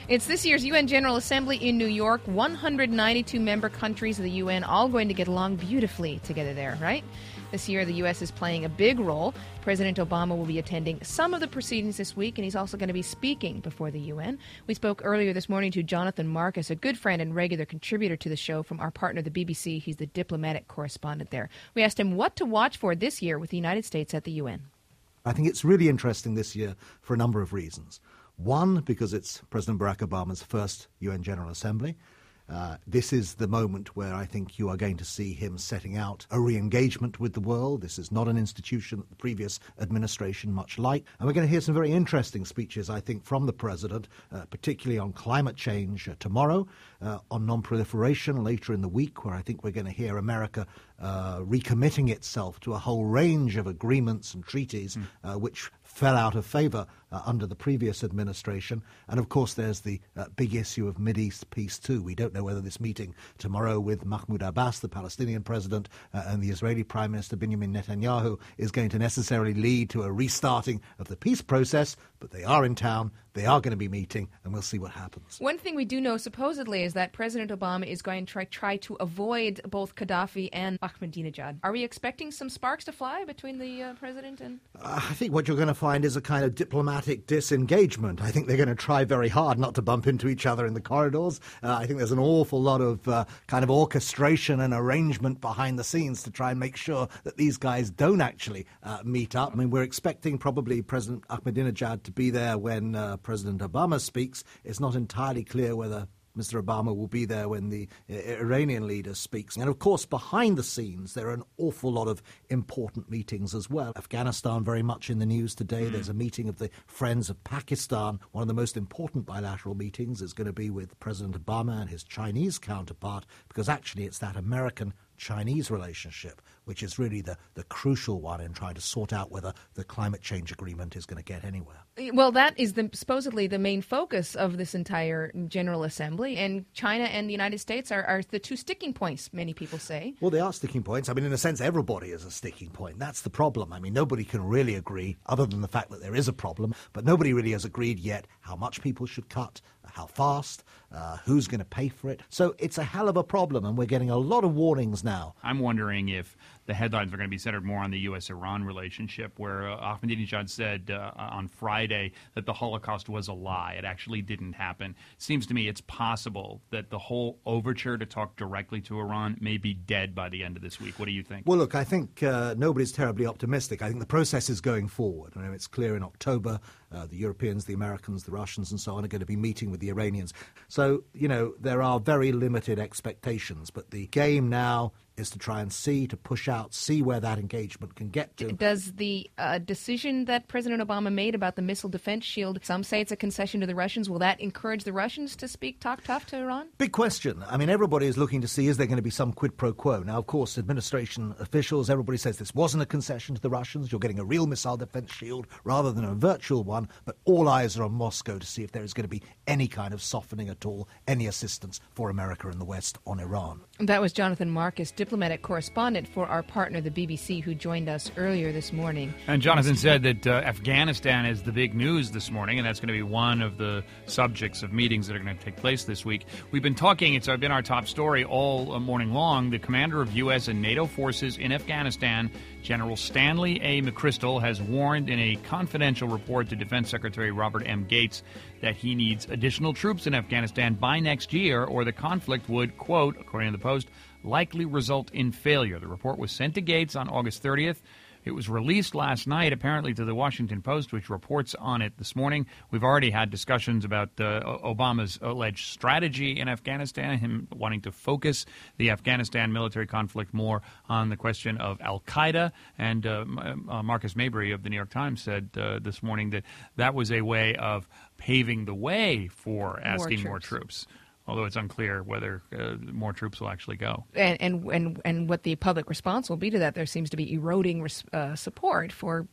It's this year's U N General Assembly in New York. one hundred ninety-two member countries of the U N all going to get along beautifully together there, right? This year, the U S is playing a big role. President Obama will be attending some of the proceedings this week, and he's also going to be speaking before the U N. We spoke earlier this morning to Jonathan Marcus, a good friend and regular contributor to the show from our partner, the B B C. He's the diplomatic correspondent there. We asked him what to watch for this year with the United States at the U N. I think it's really interesting this year for a number of reasons. One, because it's President Barack Obama's first U N General Assembly. Uh, this is the moment where I think you are going to see him setting out a re-engagement with the world. This is not an institution that the previous administration much liked. And we're going to hear some very interesting speeches, I think, from the president, uh, particularly on climate change uh, tomorrow, uh, on non-proliferation later in the week, where I think we're going to hear America uh, recommitting itself to a whole range of agreements and treaties mm. uh, which fell out of favor uh, under the previous administration. And, of course, there's the uh, big issue of Mideast peace, too. We don't know whether this meeting tomorrow with Mahmoud Abbas, the Palestinian president, uh, and the Israeli Prime Minister Benjamin Netanyahu is going to necessarily lead to a restarting of the peace process, but they are in town, they are going to be meeting, and we'll see what happens. One thing we do know, supposedly, is that President Obama is going to try, try to avoid both Gaddafi and Ahmadinejad. Are we expecting some sparks to fly between the uh, president and... Uh, I think what you're going to find is a kind of diplomatic disengagement. I think they're going to try very hard not to bump into each other in the corridors. Uh, I think there's an awful lot of uh, kind of orchestration and arrangement behind the scenes to try and make sure that these guys don't actually uh, meet up. I mean, we're expecting probably President Ahmadinejad to be there when uh, President Obama speaks. It's not entirely clear whether Mister Obama will be there when the uh, Iranian leader speaks. And, of course, behind the scenes, there are an awful lot of important meetings as well. Afghanistan very much in the news today. Mm. There's a meeting of the Friends of Pakistan. One of the most important bilateral meetings is going to be with President Obama and his Chinese counterpart, because actually it's that American-Chinese relationship which is really the, the crucial one in trying to sort out whether the climate change agreement is going to get anywhere. Well, that is the, supposedly the main focus of this entire General Assembly, and China and the United States are, are the two sticking points, many people say. Well, they are sticking points. I mean, in a sense, everybody is a sticking point. That's the problem. I mean, nobody can really agree, other than the fact that there is a problem, but nobody really has agreed yet how much people should cut, how fast, uh, who's going to pay for it. So it's a hell of a problem, and we're getting a lot of warnings now. I'm wondering if the headlines are going to be centered more on the U S Iran relationship, where uh, Ahmadinejad said uh, on Friday that the Holocaust was a lie. It actually didn't happen. It seems to me it's possible that the whole overture to talk directly to Iran may be dead by the end of this week. What do you think? Well, look, I think uh, nobody's terribly optimistic. I think the process is going forward. I mean, it's clear in October uh, the Europeans, the Americans, the Russians and so on are going to be meeting with the Iranians. So, you know, there are very limited expectations, but the game now is to try and see, to push out, see where that engagement can get to. Does the uh, decision that President Obama made about the missile defense shield, some say it's a concession to the Russians, will that encourage the Russians to speak, talk tough to Iran? Big question. I mean, everybody is looking to see, is there going to be some quid pro quo? Now, of course, administration officials, everybody says this wasn't a concession to the Russians. You're getting a real missile defense shield rather than a virtual one, but all eyes are on Moscow to see if there is going to be any kind of softening at all, any assistance for America and the West on Iran. That was Jonathan Marcus, diplomatic correspondent for our partner, the B B C, who joined us earlier this morning. And Jonathan said that uh, Afghanistan is the big news this morning, and that's going to be one of the subjects of meetings that are going to take place this week. We've been talking, it's been our top story all morning long. The commander of U S and NATO forces in Afghanistan, General Stanley A. McChrystal, has warned in a confidential report to Defense Secretary Robert M. Gates that he needs additional troops in Afghanistan by next year, or the conflict would, quote, according to the Post, likely result in failure. The report was sent to Gates on August thirtieth. It was released last night, apparently, to the Washington Post, which reports on it this morning. We've already had discussions about uh, Obama's alleged strategy in Afghanistan, him wanting to focus the Afghanistan military conflict more on the question of al-Qaeda. And uh, uh, Marcus Mabry of the New York Times said uh, this morning that that was a way of paving the way for asking more troops. More troops. Although it's unclear whether uh, more troops will actually go. And, and and and what the public response will be to that. There seems to be eroding res- uh, support for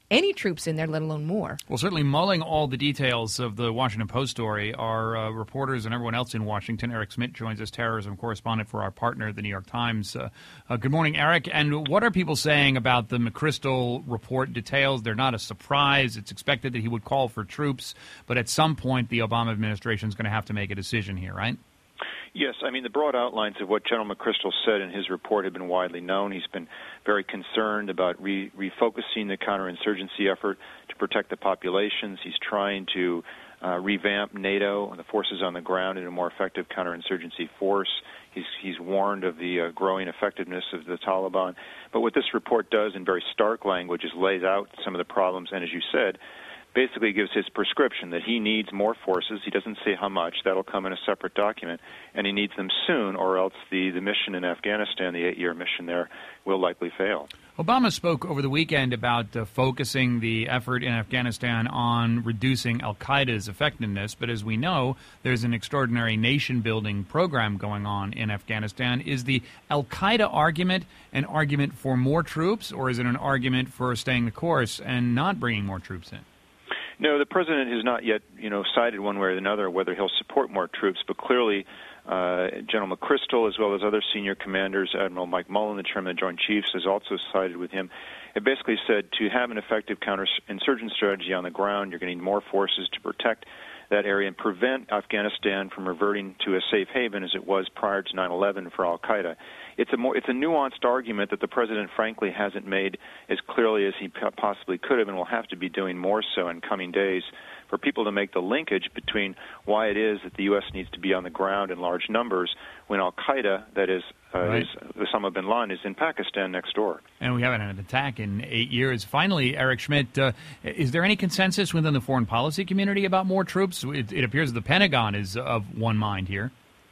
any troops in there, let alone more. Well, certainly mulling all the details of the Washington Post story, our uh, reporters and everyone else in Washington, Eric Schmidt joins us, terrorism correspondent for our partner, the New York Times. Uh, uh, good morning, Eric. And what are people saying about the McChrystal report details? They're not a surprise. It's expected that he would call for troops, but at some point the Obama administration is going to have to make a decision here, right? Yes, I mean, the broad outlines of what General McChrystal said in his report have been widely known. He's been very concerned about re- refocusing the counterinsurgency effort to protect the populations. He's trying to uh, revamp NATO and the forces on the ground into a more effective counterinsurgency force. He's, he's warned of the uh, growing effectiveness of the Taliban. But what this report does in very stark language is lays out some of the problems, and as you said, basically gives his prescription that he needs more forces. He doesn't say how much. That'll come in a separate document. And he needs them soon, or else the, the mission in Afghanistan, the eight-year mission there, will likely fail. Obama spoke over the weekend about uh, focusing the effort in Afghanistan on reducing al-Qaeda's effectiveness. But as we know, there's an extraordinary nation-building program going on in Afghanistan. Is the al-Qaeda argument an argument for more troops, or is it an argument for staying the course and not bringing more troops in? No, the president has not yet, you know, cited one way or another whether he'll support more troops, but clearly uh, General McChrystal, as well as other senior commanders, Admiral Mike Mullen, the chairman of the Joint Chiefs, has also sided with him. It basically said to have an effective counterinsurgency strategy on the ground, you're going to need more forces to protect that area and prevent Afghanistan from reverting to a safe haven as it was prior to nine eleven for al-Qaeda. It's a more it's a nuanced argument that the president, frankly, hasn't made as clearly as he possibly could have, and will have to be doing more so in coming days for people to make the linkage between why it is that the U S needs to be on the ground in large numbers when al-Qaeda, that is, uh, Right. is Osama bin Laden, is in Pakistan next door. And we haven't had an attack in eight years. Finally, Eric Schmidt, uh, is there any consensus within the foreign policy community about more troops? It, it appears the Pentagon is of one mind here.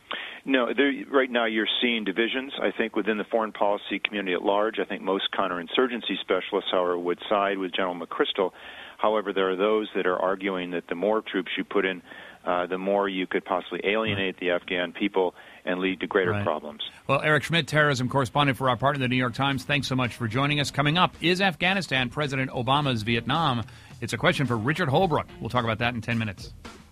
No, there, right now you're seeing divisions, I think, within the foreign policy community at large. I think most counterinsurgency specialists, however, would side with General McChrystal. However, there are those that are arguing that the more troops you put in, uh, the more you could possibly alienate the Afghan people and lead to greater Right. problems. Well, Eric Schmidt, terrorism correspondent for our partner, the New York Times, thanks so much for joining us. Coming up, is Afghanistan President Obama's Vietnam? It's a question for Richard Holbrooke. We'll talk about that in ten minutes.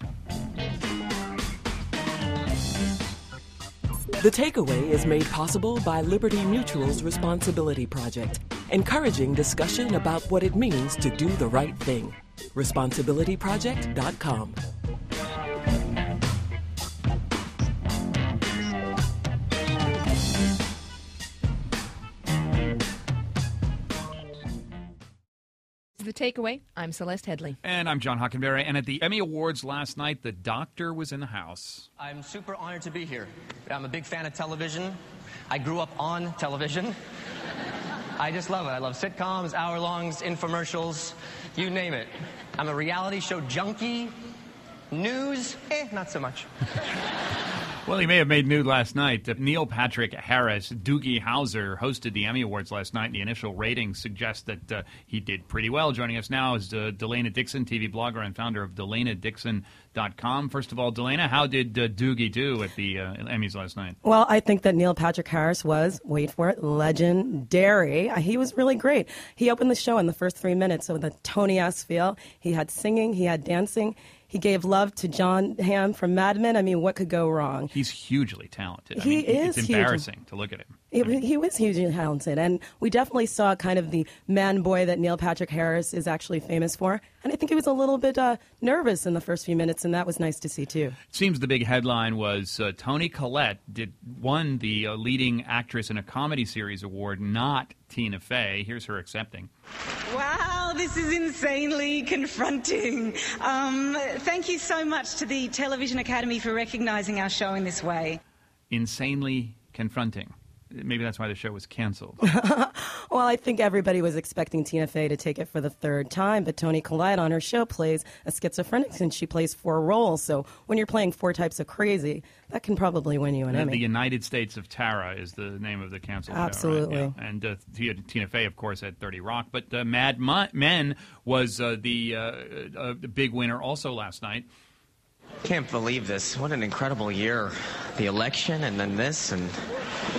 The Takeaway is made possible by Liberty Mutual's Responsibility Project, encouraging discussion about what it means to do the right thing. responsibility project dot com. The Takeaway. I'm Celeste Headley. And I'm John Hockenberry. And at the Emmy Awards last night, the doctor was in the house. I'm super honored to be here. I'm a big fan of television. I grew up on television. I just love it. I love sitcoms, hour-longs, infomercials, you name it. I'm a reality show junkie. News, eh, not so much. Well, he may have made news last night. Uh, Neil Patrick Harris, Doogie Howser, hosted the Emmy Awards last night. The initial ratings suggest that uh, he did pretty well. Joining us now is uh, Delana Dixon, T V blogger and founder of Delana Dixon dot com. First of all, Delana, how did uh, Doogie do at the uh, Emmys last night? Well, I think that Neil Patrick Harris was, wait for it, legendary. Uh, He was really great. He opened the show in the first three minutes with a Tony-esque feel. He had singing, he had dancing. He gave love to John Hamm from Mad Men. I mean, what could go wrong? He's hugely talented. I He mean, is It's huge. embarrassing to look at him. He, he was hugely talented, and we definitely saw kind of the man boy that Neil Patrick Harris is actually famous for. And I think he was a little bit uh, nervous in the first few minutes, and that was nice to see, too. It seems the big headline was uh, Toni Collette did won the uh, leading actress in a comedy series award, not Tina Fey. Here's her accepting. Wow, this is insanely confronting. Um, thank you so much to the Television Academy for recognizing our show in this way. Insanely confronting. Maybe that's why the show was canceled. Well, I think everybody was expecting Tina Fey to take it for the third time, but Toni Collette on her show plays a schizophrenic, and she plays four roles. So when you're playing four types of crazy, that can probably win you an The, Emmy. the United States of Tara is the name of the canceled Absolutely. show. Right? Yeah. And uh, Tina Tina Fey, of course, had thirty Rock. But uh, Mad Mo- Men was uh, the, uh, uh, the big winner also last night. Can't believe this. What an incredible year. The election and then this, and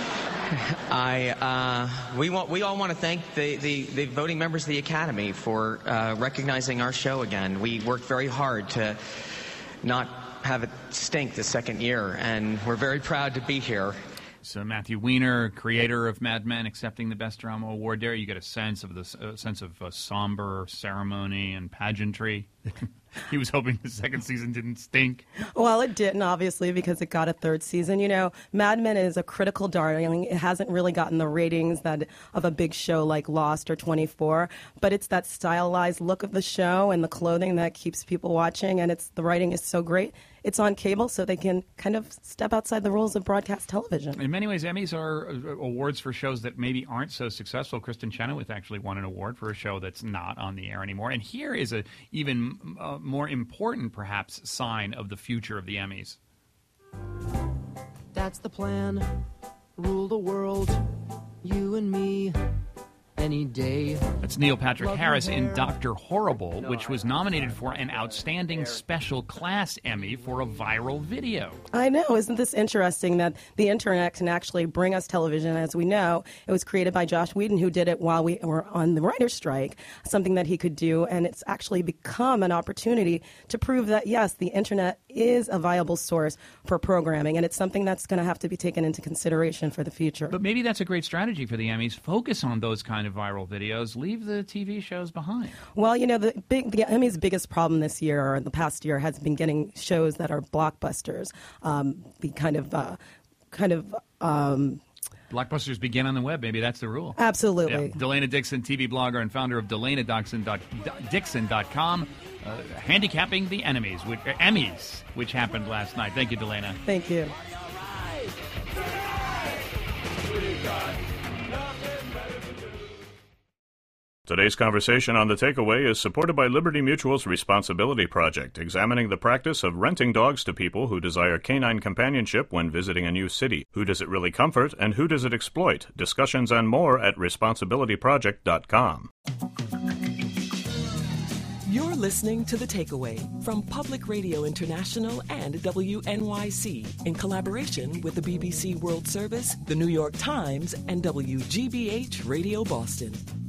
I uh, we want we all want to thank the, the, the voting members of the Academy for uh, recognizing our show again. We worked very hard to not have it stink the second year, and we're very proud to be here. So Matthew Weiner, creator of Mad Men, accepting the Best Drama Award there. You get a sense of the uh, sense of uh, somber ceremony and pageantry. He was hoping the second season didn't stink. Well, it didn't, obviously, because it got a third season. You know, Mad Men is a critical darling. It hasn't really gotten the ratings that of a big show like Lost or twenty-four, but it's that stylized look of the show and the clothing that keeps people watching, and it's the writing is so great. It's on cable, so they can kind of step outside the rules of broadcast television. In many ways, Emmys are awards for shows that maybe aren't so successful. Kristen Chenoweth actually won an award for a show that's not on the air anymore. And here is a even uh, more important, perhaps, sign of the future of the Emmys. That's the plan. Rule the world. You and me. Any day. That's Neil Patrick Harris in Doctor Horrible, which was nominated for an Outstanding Special Class Emmy for a viral video. I know. Isn't this interesting that the internet can actually bring us television? As we know, it was created by Joss Whedon, who did it while we were on the writer's strike, something that he could do, and it's actually become an opportunity to prove that, yes, the internet is a viable source for programming, and it's something that's going to have to be taken into consideration for the future. But maybe that's a great strategy for the Emmys. Focus on those kind of viral videos. Leave the T V shows behind. Well, you know, the big the Emmys' biggest problem this year or the past year has been getting shows that are blockbusters. Um, the kind of, uh, kind of. Um, Blockbusters begin on the web. Maybe that's the rule. Absolutely. Yeah. Delana Dixon, T V blogger and founder of Delana Dixon dot com, uh, handicapping the enemies, which, uh, Emmys, which happened last night. Thank you, Delana. Thank you. Today's conversation on The Takeaway is supported by Liberty Mutual's Responsibility Project, examining the practice of renting dogs to people who desire canine companionship when visiting a new city. Who does it really comfort, and who does it exploit? Discussions and more at responsibility project dot com. You're listening to The Takeaway from Public Radio International and W N Y C in collaboration with the B B C World Service, the New York Times, and W G B H Radio Boston.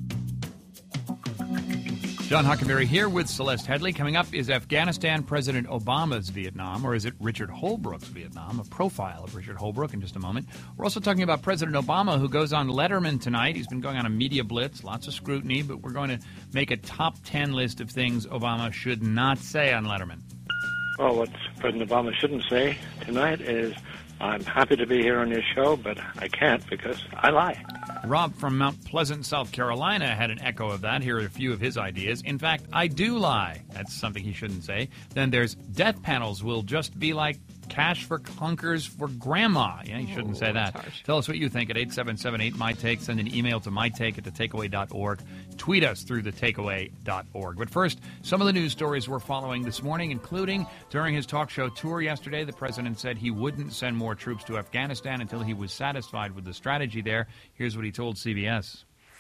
John Hockenberry here with Celeste Headley. Coming up, is Afghanistan President Obama's Vietnam, or is it Richard Holbrooke's Vietnam? A profile of Richard Holbrooke in just a moment. We're also talking about President Obama, who goes on Letterman tonight. He's been going on a media blitz, lots of scrutiny, but we're going to make a top ten list of things Obama should not say on Letterman. Well, what President Obama shouldn't say tonight is, I'm happy to be here on your show, but I can't because I lie. Rob from Mount Pleasant, South Carolina, had an echo of that. Here are a few of his ideas. In fact, I do lie. That's something he shouldn't say. Then there's death panels will just be like cash for clunkers for grandma. Yeah, you shouldn't oh, say that. Harsh. Tell us what you think at eight seven seven eight my take. Send an email to mytake at the takeaway dot org. Tweet us through the takeaway dot org. But first, some of the news stories we're following this morning, including during his talk show tour yesterday, the president said he wouldn't send more troops to Afghanistan until he was satisfied with the strategy there. Here's what he told C B S.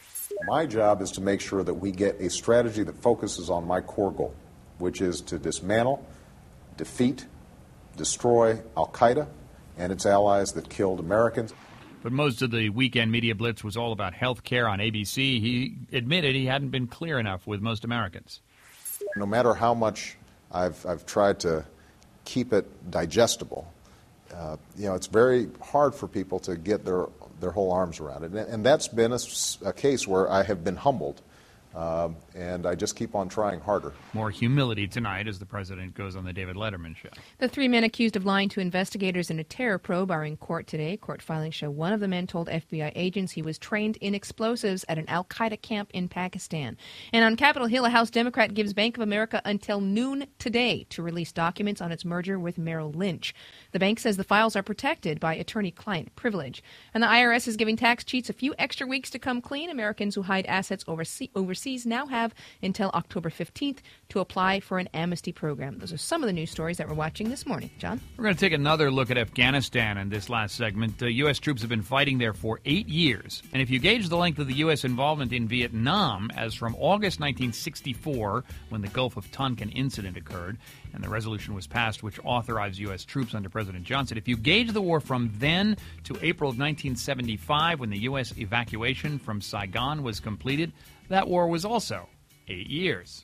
My job is to make sure that we get a strategy that focuses on my core goal, which is to dismantle, defeat, destroy al-Qaeda and its allies that killed Americans. But most of the weekend media blitz was all about health care on A B C. He admitted he hadn't been clear enough with most Americans. No matter how much I've, I've tried to keep it digestible, uh, you know, it's very hard for people to get their, their whole arms around it. And, and that's been a, a case where I have been humbled. Um, and I just keep on trying harder. More humility tonight as the president goes on the David Letterman show. The three men accused of lying to investigators in a terror probe are in court today. Court filings show one of the men told F B I agents he was trained in explosives at an al-Qaeda camp in Pakistan. And on Capitol Hill, a House Democrat gives Bank of America until noon today to release documents on its merger with Merrill Lynch. The bank says the files are protected by attorney-client privilege. And the I R S is giving tax cheats a few extra weeks to come clean. Americans who hide assets overseas, overseas now have until October fifteenth to apply for an amnesty program. Those are some of the news stories that we're watching this morning. John? We're going to take another look at Afghanistan in this last segment. Uh, U S troops have been fighting there for eight years. And if you gauge the length of the U S involvement in Vietnam as from August nineteen sixty-four, when the Gulf of Tonkin incident occurred, and the resolution was passed which authorized U S troops under President Johnson. If you gauge the war from then to April of nineteen seventy-five, when the U S evacuation from Saigon was completed, that war was also eight years.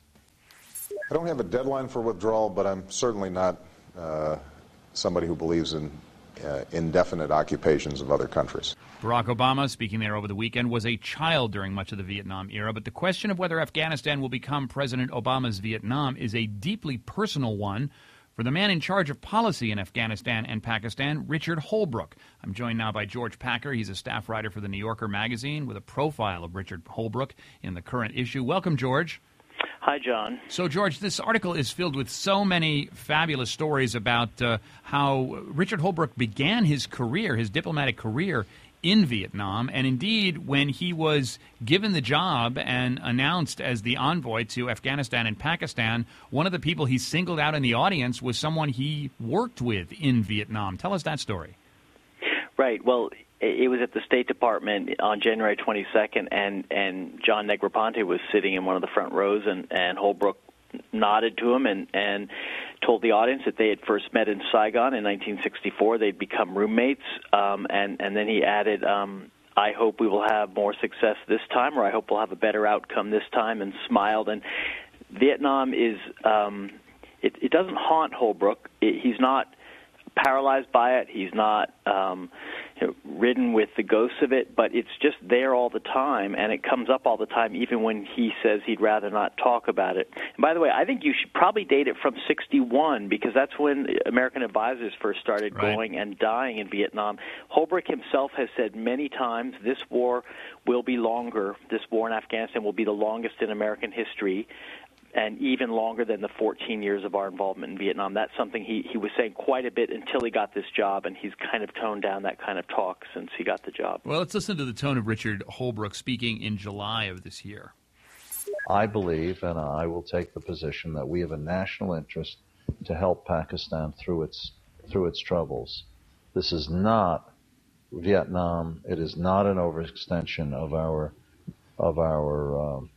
I don't have a deadline for withdrawal, but I'm certainly not uh, somebody who believes in uh, indefinite occupations of other countries. Barack Obama, speaking there over the weekend, was a child during much of the Vietnam era, but the question of whether Afghanistan will become President Obama's Vietnam is a deeply personal one for the man in charge of policy in Afghanistan and Pakistan, Richard Holbrooke. I'm joined now by George Packer. He's a staff writer for The New Yorker magazine with a profile of Richard Holbrooke in the current issue. Welcome, George. Hi, John. So, George, this article is filled with so many fabulous stories about uh, how Richard Holbrooke began his career, his diplomatic career, in Vietnam. And indeed, when he was given the job and announced as the envoy to Afghanistan and Pakistan, one of the people he singled out in the audience was someone he worked with in Vietnam. Tell us that story. Right. Well, it was at the State Department on January twenty-second, and, and John Negroponte was sitting in one of the front rows, and, and Holbrooke nodded to him and, and told the audience that they had first met in Saigon in nineteen sixty-four. They'd become roommates, um, and, and then he added, um, I hope we will have more success this time, or I hope we'll have a better outcome this time, and smiled. And Vietnam is, um, it, it doesn't haunt Holbrooke. It, he's not paralyzed by it. He's not um, you know, ridden with the ghosts of it, but it's just there all the time, and it comes up all the time, even when he says he'd rather not talk about it. And by the way, I think you should probably date it from sixty-one, because that's when American advisors first started Right. going and dying in Vietnam. Holbrooke himself has said many times this war will be longer. This war in Afghanistan will be the longest in American history, and even longer than the fourteen years of our involvement in Vietnam. That's something he, he was saying quite a bit until he got this job, and he's kind of toned down that kind of talk since he got the job. Well, let's listen to the tone of Richard Holbrooke speaking in July of this year. I believe, and I will take the position, that we have a national interest to help Pakistan through its through its troubles. This is not Vietnam. It is not an overextension of our of our um,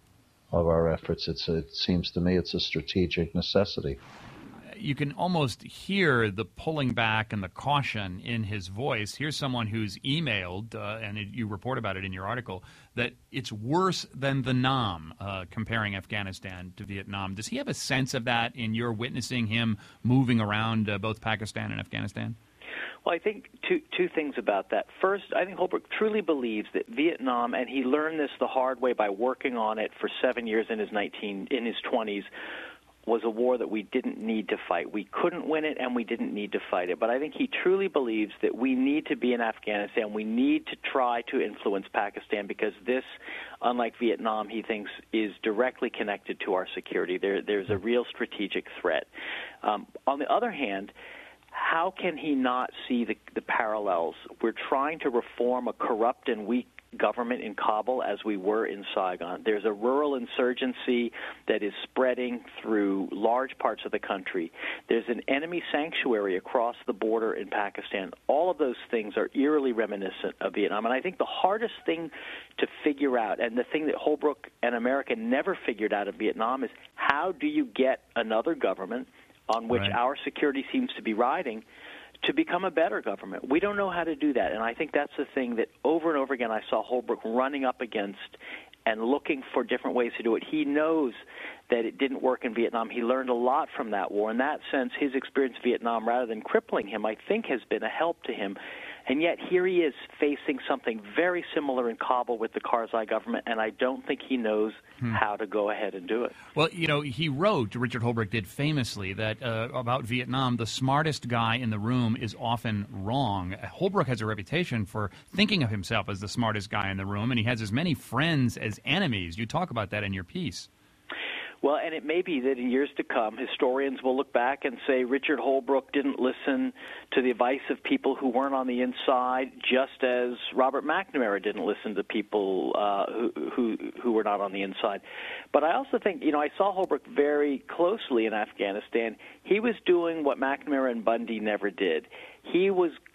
of our efforts. It's a, it seems to me it's a strategic necessity. You can almost hear the pulling back and the caution in his voice. Here's someone who's emailed, uh, and it, you report about it in your article, that it's worse than the Nam, uh, comparing Afghanistan to Vietnam. Does he have a sense of that in your witnessing him moving around uh, both Pakistan and Afghanistan? Well, I think two two things about that. First, I think Holbrooke truly believes that Vietnam, and he learned this the hard way by working on it for seven years in his nineteen in his twenties, was a war that we didn't need to fight. We couldn't win it, and we didn't need to fight it. But I think he truly believes that we need to be in Afghanistan. We need to try to influence Pakistan, because this, unlike Vietnam, he thinks is directly connected to our security. There, there's a real strategic threat. Um, on the other hand, how can he not see the, the parallels? We're trying to reform a corrupt and weak government in Kabul as we were in Saigon. There's a rural insurgency that is spreading through large parts of the country. There's an enemy sanctuary across the border in Pakistan. All of those things are eerily reminiscent of Vietnam. And I think the hardest thing to figure out, and the thing that Holbrooke and America never figured out of Vietnam, is how do you get another government on which Right. our security seems to be riding to become a better government? We don't know how to do that, and I think that's the thing that over and over again I saw Holbrooke running up against and looking for different ways to do it. He knows that it didn't work in Vietnam. He learned a lot from that war. In that sense, his experience in Vietnam, rather than crippling him, I think has been a help to him. And yet here he is facing something very similar in Kabul with the Karzai government, and I don't think he knows hmm. how to go ahead and do it. Well, you know, he wrote, Richard Holbrooke did famously, that uh, about Vietnam, the smartest guy in the room is often wrong. Holbrooke has a reputation for thinking of himself as the smartest guy in the room, and he has as many friends as enemies. You talk about that in your piece. Well, and it may be that in years to come, historians will look back and say Richard Holbrooke didn't listen to the advice of people who weren't on the inside, just as Robert McNamara didn't listen to people uh, who, who who were not on the inside. But I also think, you know, I saw Holbrooke very closely in Afghanistan. He was doing what McNamara and Bundy never did. He was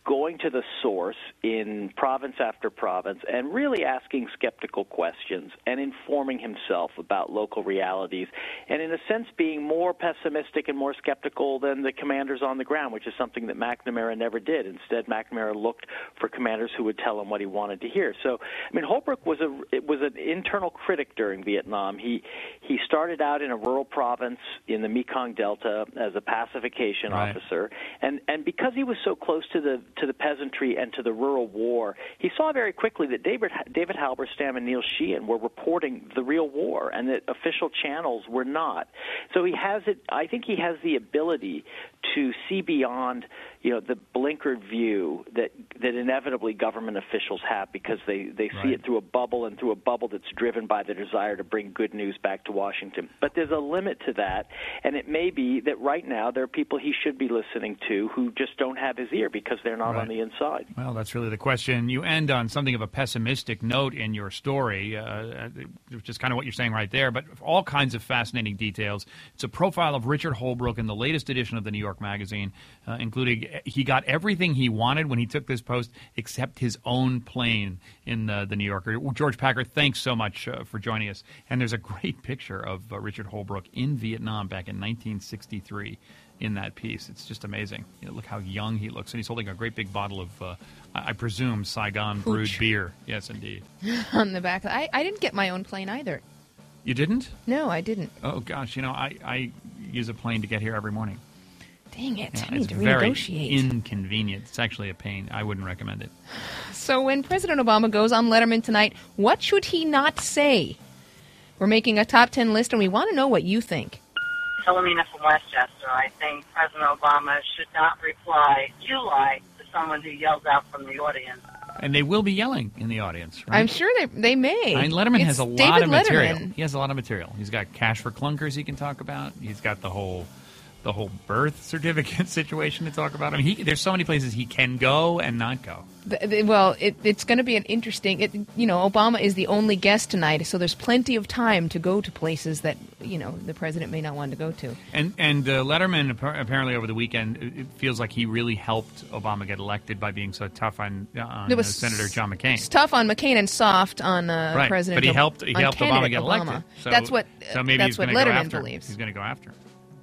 going to the source in province after province and really asking skeptical questions and informing himself about local realities, and in a sense being more pessimistic and more skeptical than the commanders on the ground, which is something that McNamara never did. Instead, McNamara looked for commanders who would tell him what he wanted to hear. So, I mean, Holbrooke was a it was an internal critic during Vietnam. He he started out in a rural province in the Mekong Delta as a pacification Right. officer, and and because he was so close to the to the peasantry and to the rural war, he saw very quickly that David David Halberstam and Neil Sheehan were reporting the real war, and that official channels were not. So he has it. I think he has the ability to see beyond, you know, the blinkered view that that inevitably government officials have, because they they see Right. it through a bubble, and through a bubble that's driven by the desire to bring good news back to Washington. But there's a limit to that, and it may be that right now there are people he should be listening to who just don't have his ear because they're not Right. on the inside. Well, that's really the question. You end on something of a pessimistic note in your story, uh, which is kind of what you're saying right there, but all kinds of fascinating details. It's a profile of Richard Holbrooke in the latest edition of the New York Magazine, uh, including he got everything he wanted when he took this post except his own plane in the, the New Yorker. George Packer, thanks so much uh, for joining us. And there's a great picture of uh, Richard Holbrooke in Vietnam back in nineteen sixty-three. In that piece. It's just amazing. You know, look how young he looks. And he's holding a great big bottle of, uh, I I presume, Saigon brewed Hooch. beer. Yes, indeed. On the back. I, I didn't get my own plane either. You didn't? No, I didn't. Oh, gosh. You know, I, I use a plane to get here every morning. Dang it. Yeah, I need it's to very renegotiate. inconvenient. It's actually a pain. I wouldn't recommend it. So when President Obama goes on Letterman tonight, what should he not say? We're making a top ten list, and we want to know what you think. Philomena from Westchester. I think President Obama should not reply, "You lie," to someone who yells out from the audience. And they will be yelling in the audience, right? I'm sure they they may. I mean, Letterman It's has a lot David of material. Letterman. He has a lot of material. He's got cash for clunkers he can talk about. He's got the whole, the whole birth certificate situation to talk about. I mean, he, there's so many places he can go and not go. The, the, well, it, it's going to be an interesting. It, you know, Obama is the only guest tonight, so there's plenty of time to go to places that you know the president may not want to go to. And and uh, Letterman apparently over the weekend, it feels like he really helped Obama get elected by being so tough on, on It was uh, Senator John McCain. It's tough on McCain and soft on uh, Right, President. but he Ob- helped. He on helped Obama candidate get Obama. elected. So, that's what. So maybe that's he's what gonna go Letterman after. believes. He's going to go after.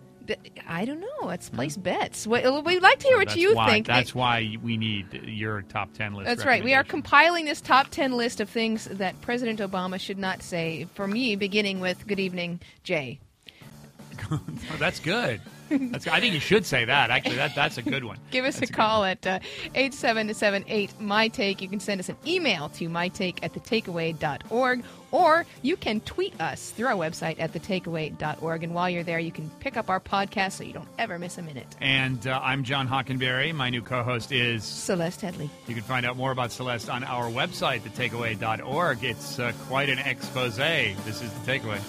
I don't know. Let's place bets. Well, we'd like to hear what That's you why, think. That's why we need your top ten list. That's right. We are compiling this top ten list of things that President Obama should not say. For me, beginning with "Good evening, Jay." Oh, that's good. That's, I think you should say that. Actually, that that's a good one. Give us That's a call at uh, eight seven seven eight my take. You can send us an email to mytake at the takeaway dot org, or you can tweet us through our website at the takeaway dot org. And while you're there, you can pick up our podcast so you don't ever miss a minute. And uh, I'm John Hockenberry. My new co-host is Celeste Headley. You can find out more about Celeste on our website, the takeaway dot org. It's uh, quite an expose. This is The Takeaway.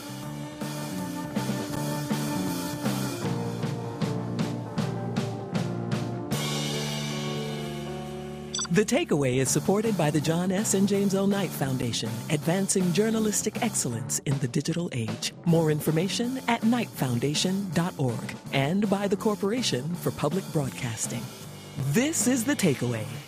The Takeaway is supported by the John S. and James L. Knight Foundation, advancing journalistic excellence in the digital age. More information at knight foundation dot org, and by the Corporation for Public Broadcasting. This is The Takeaway.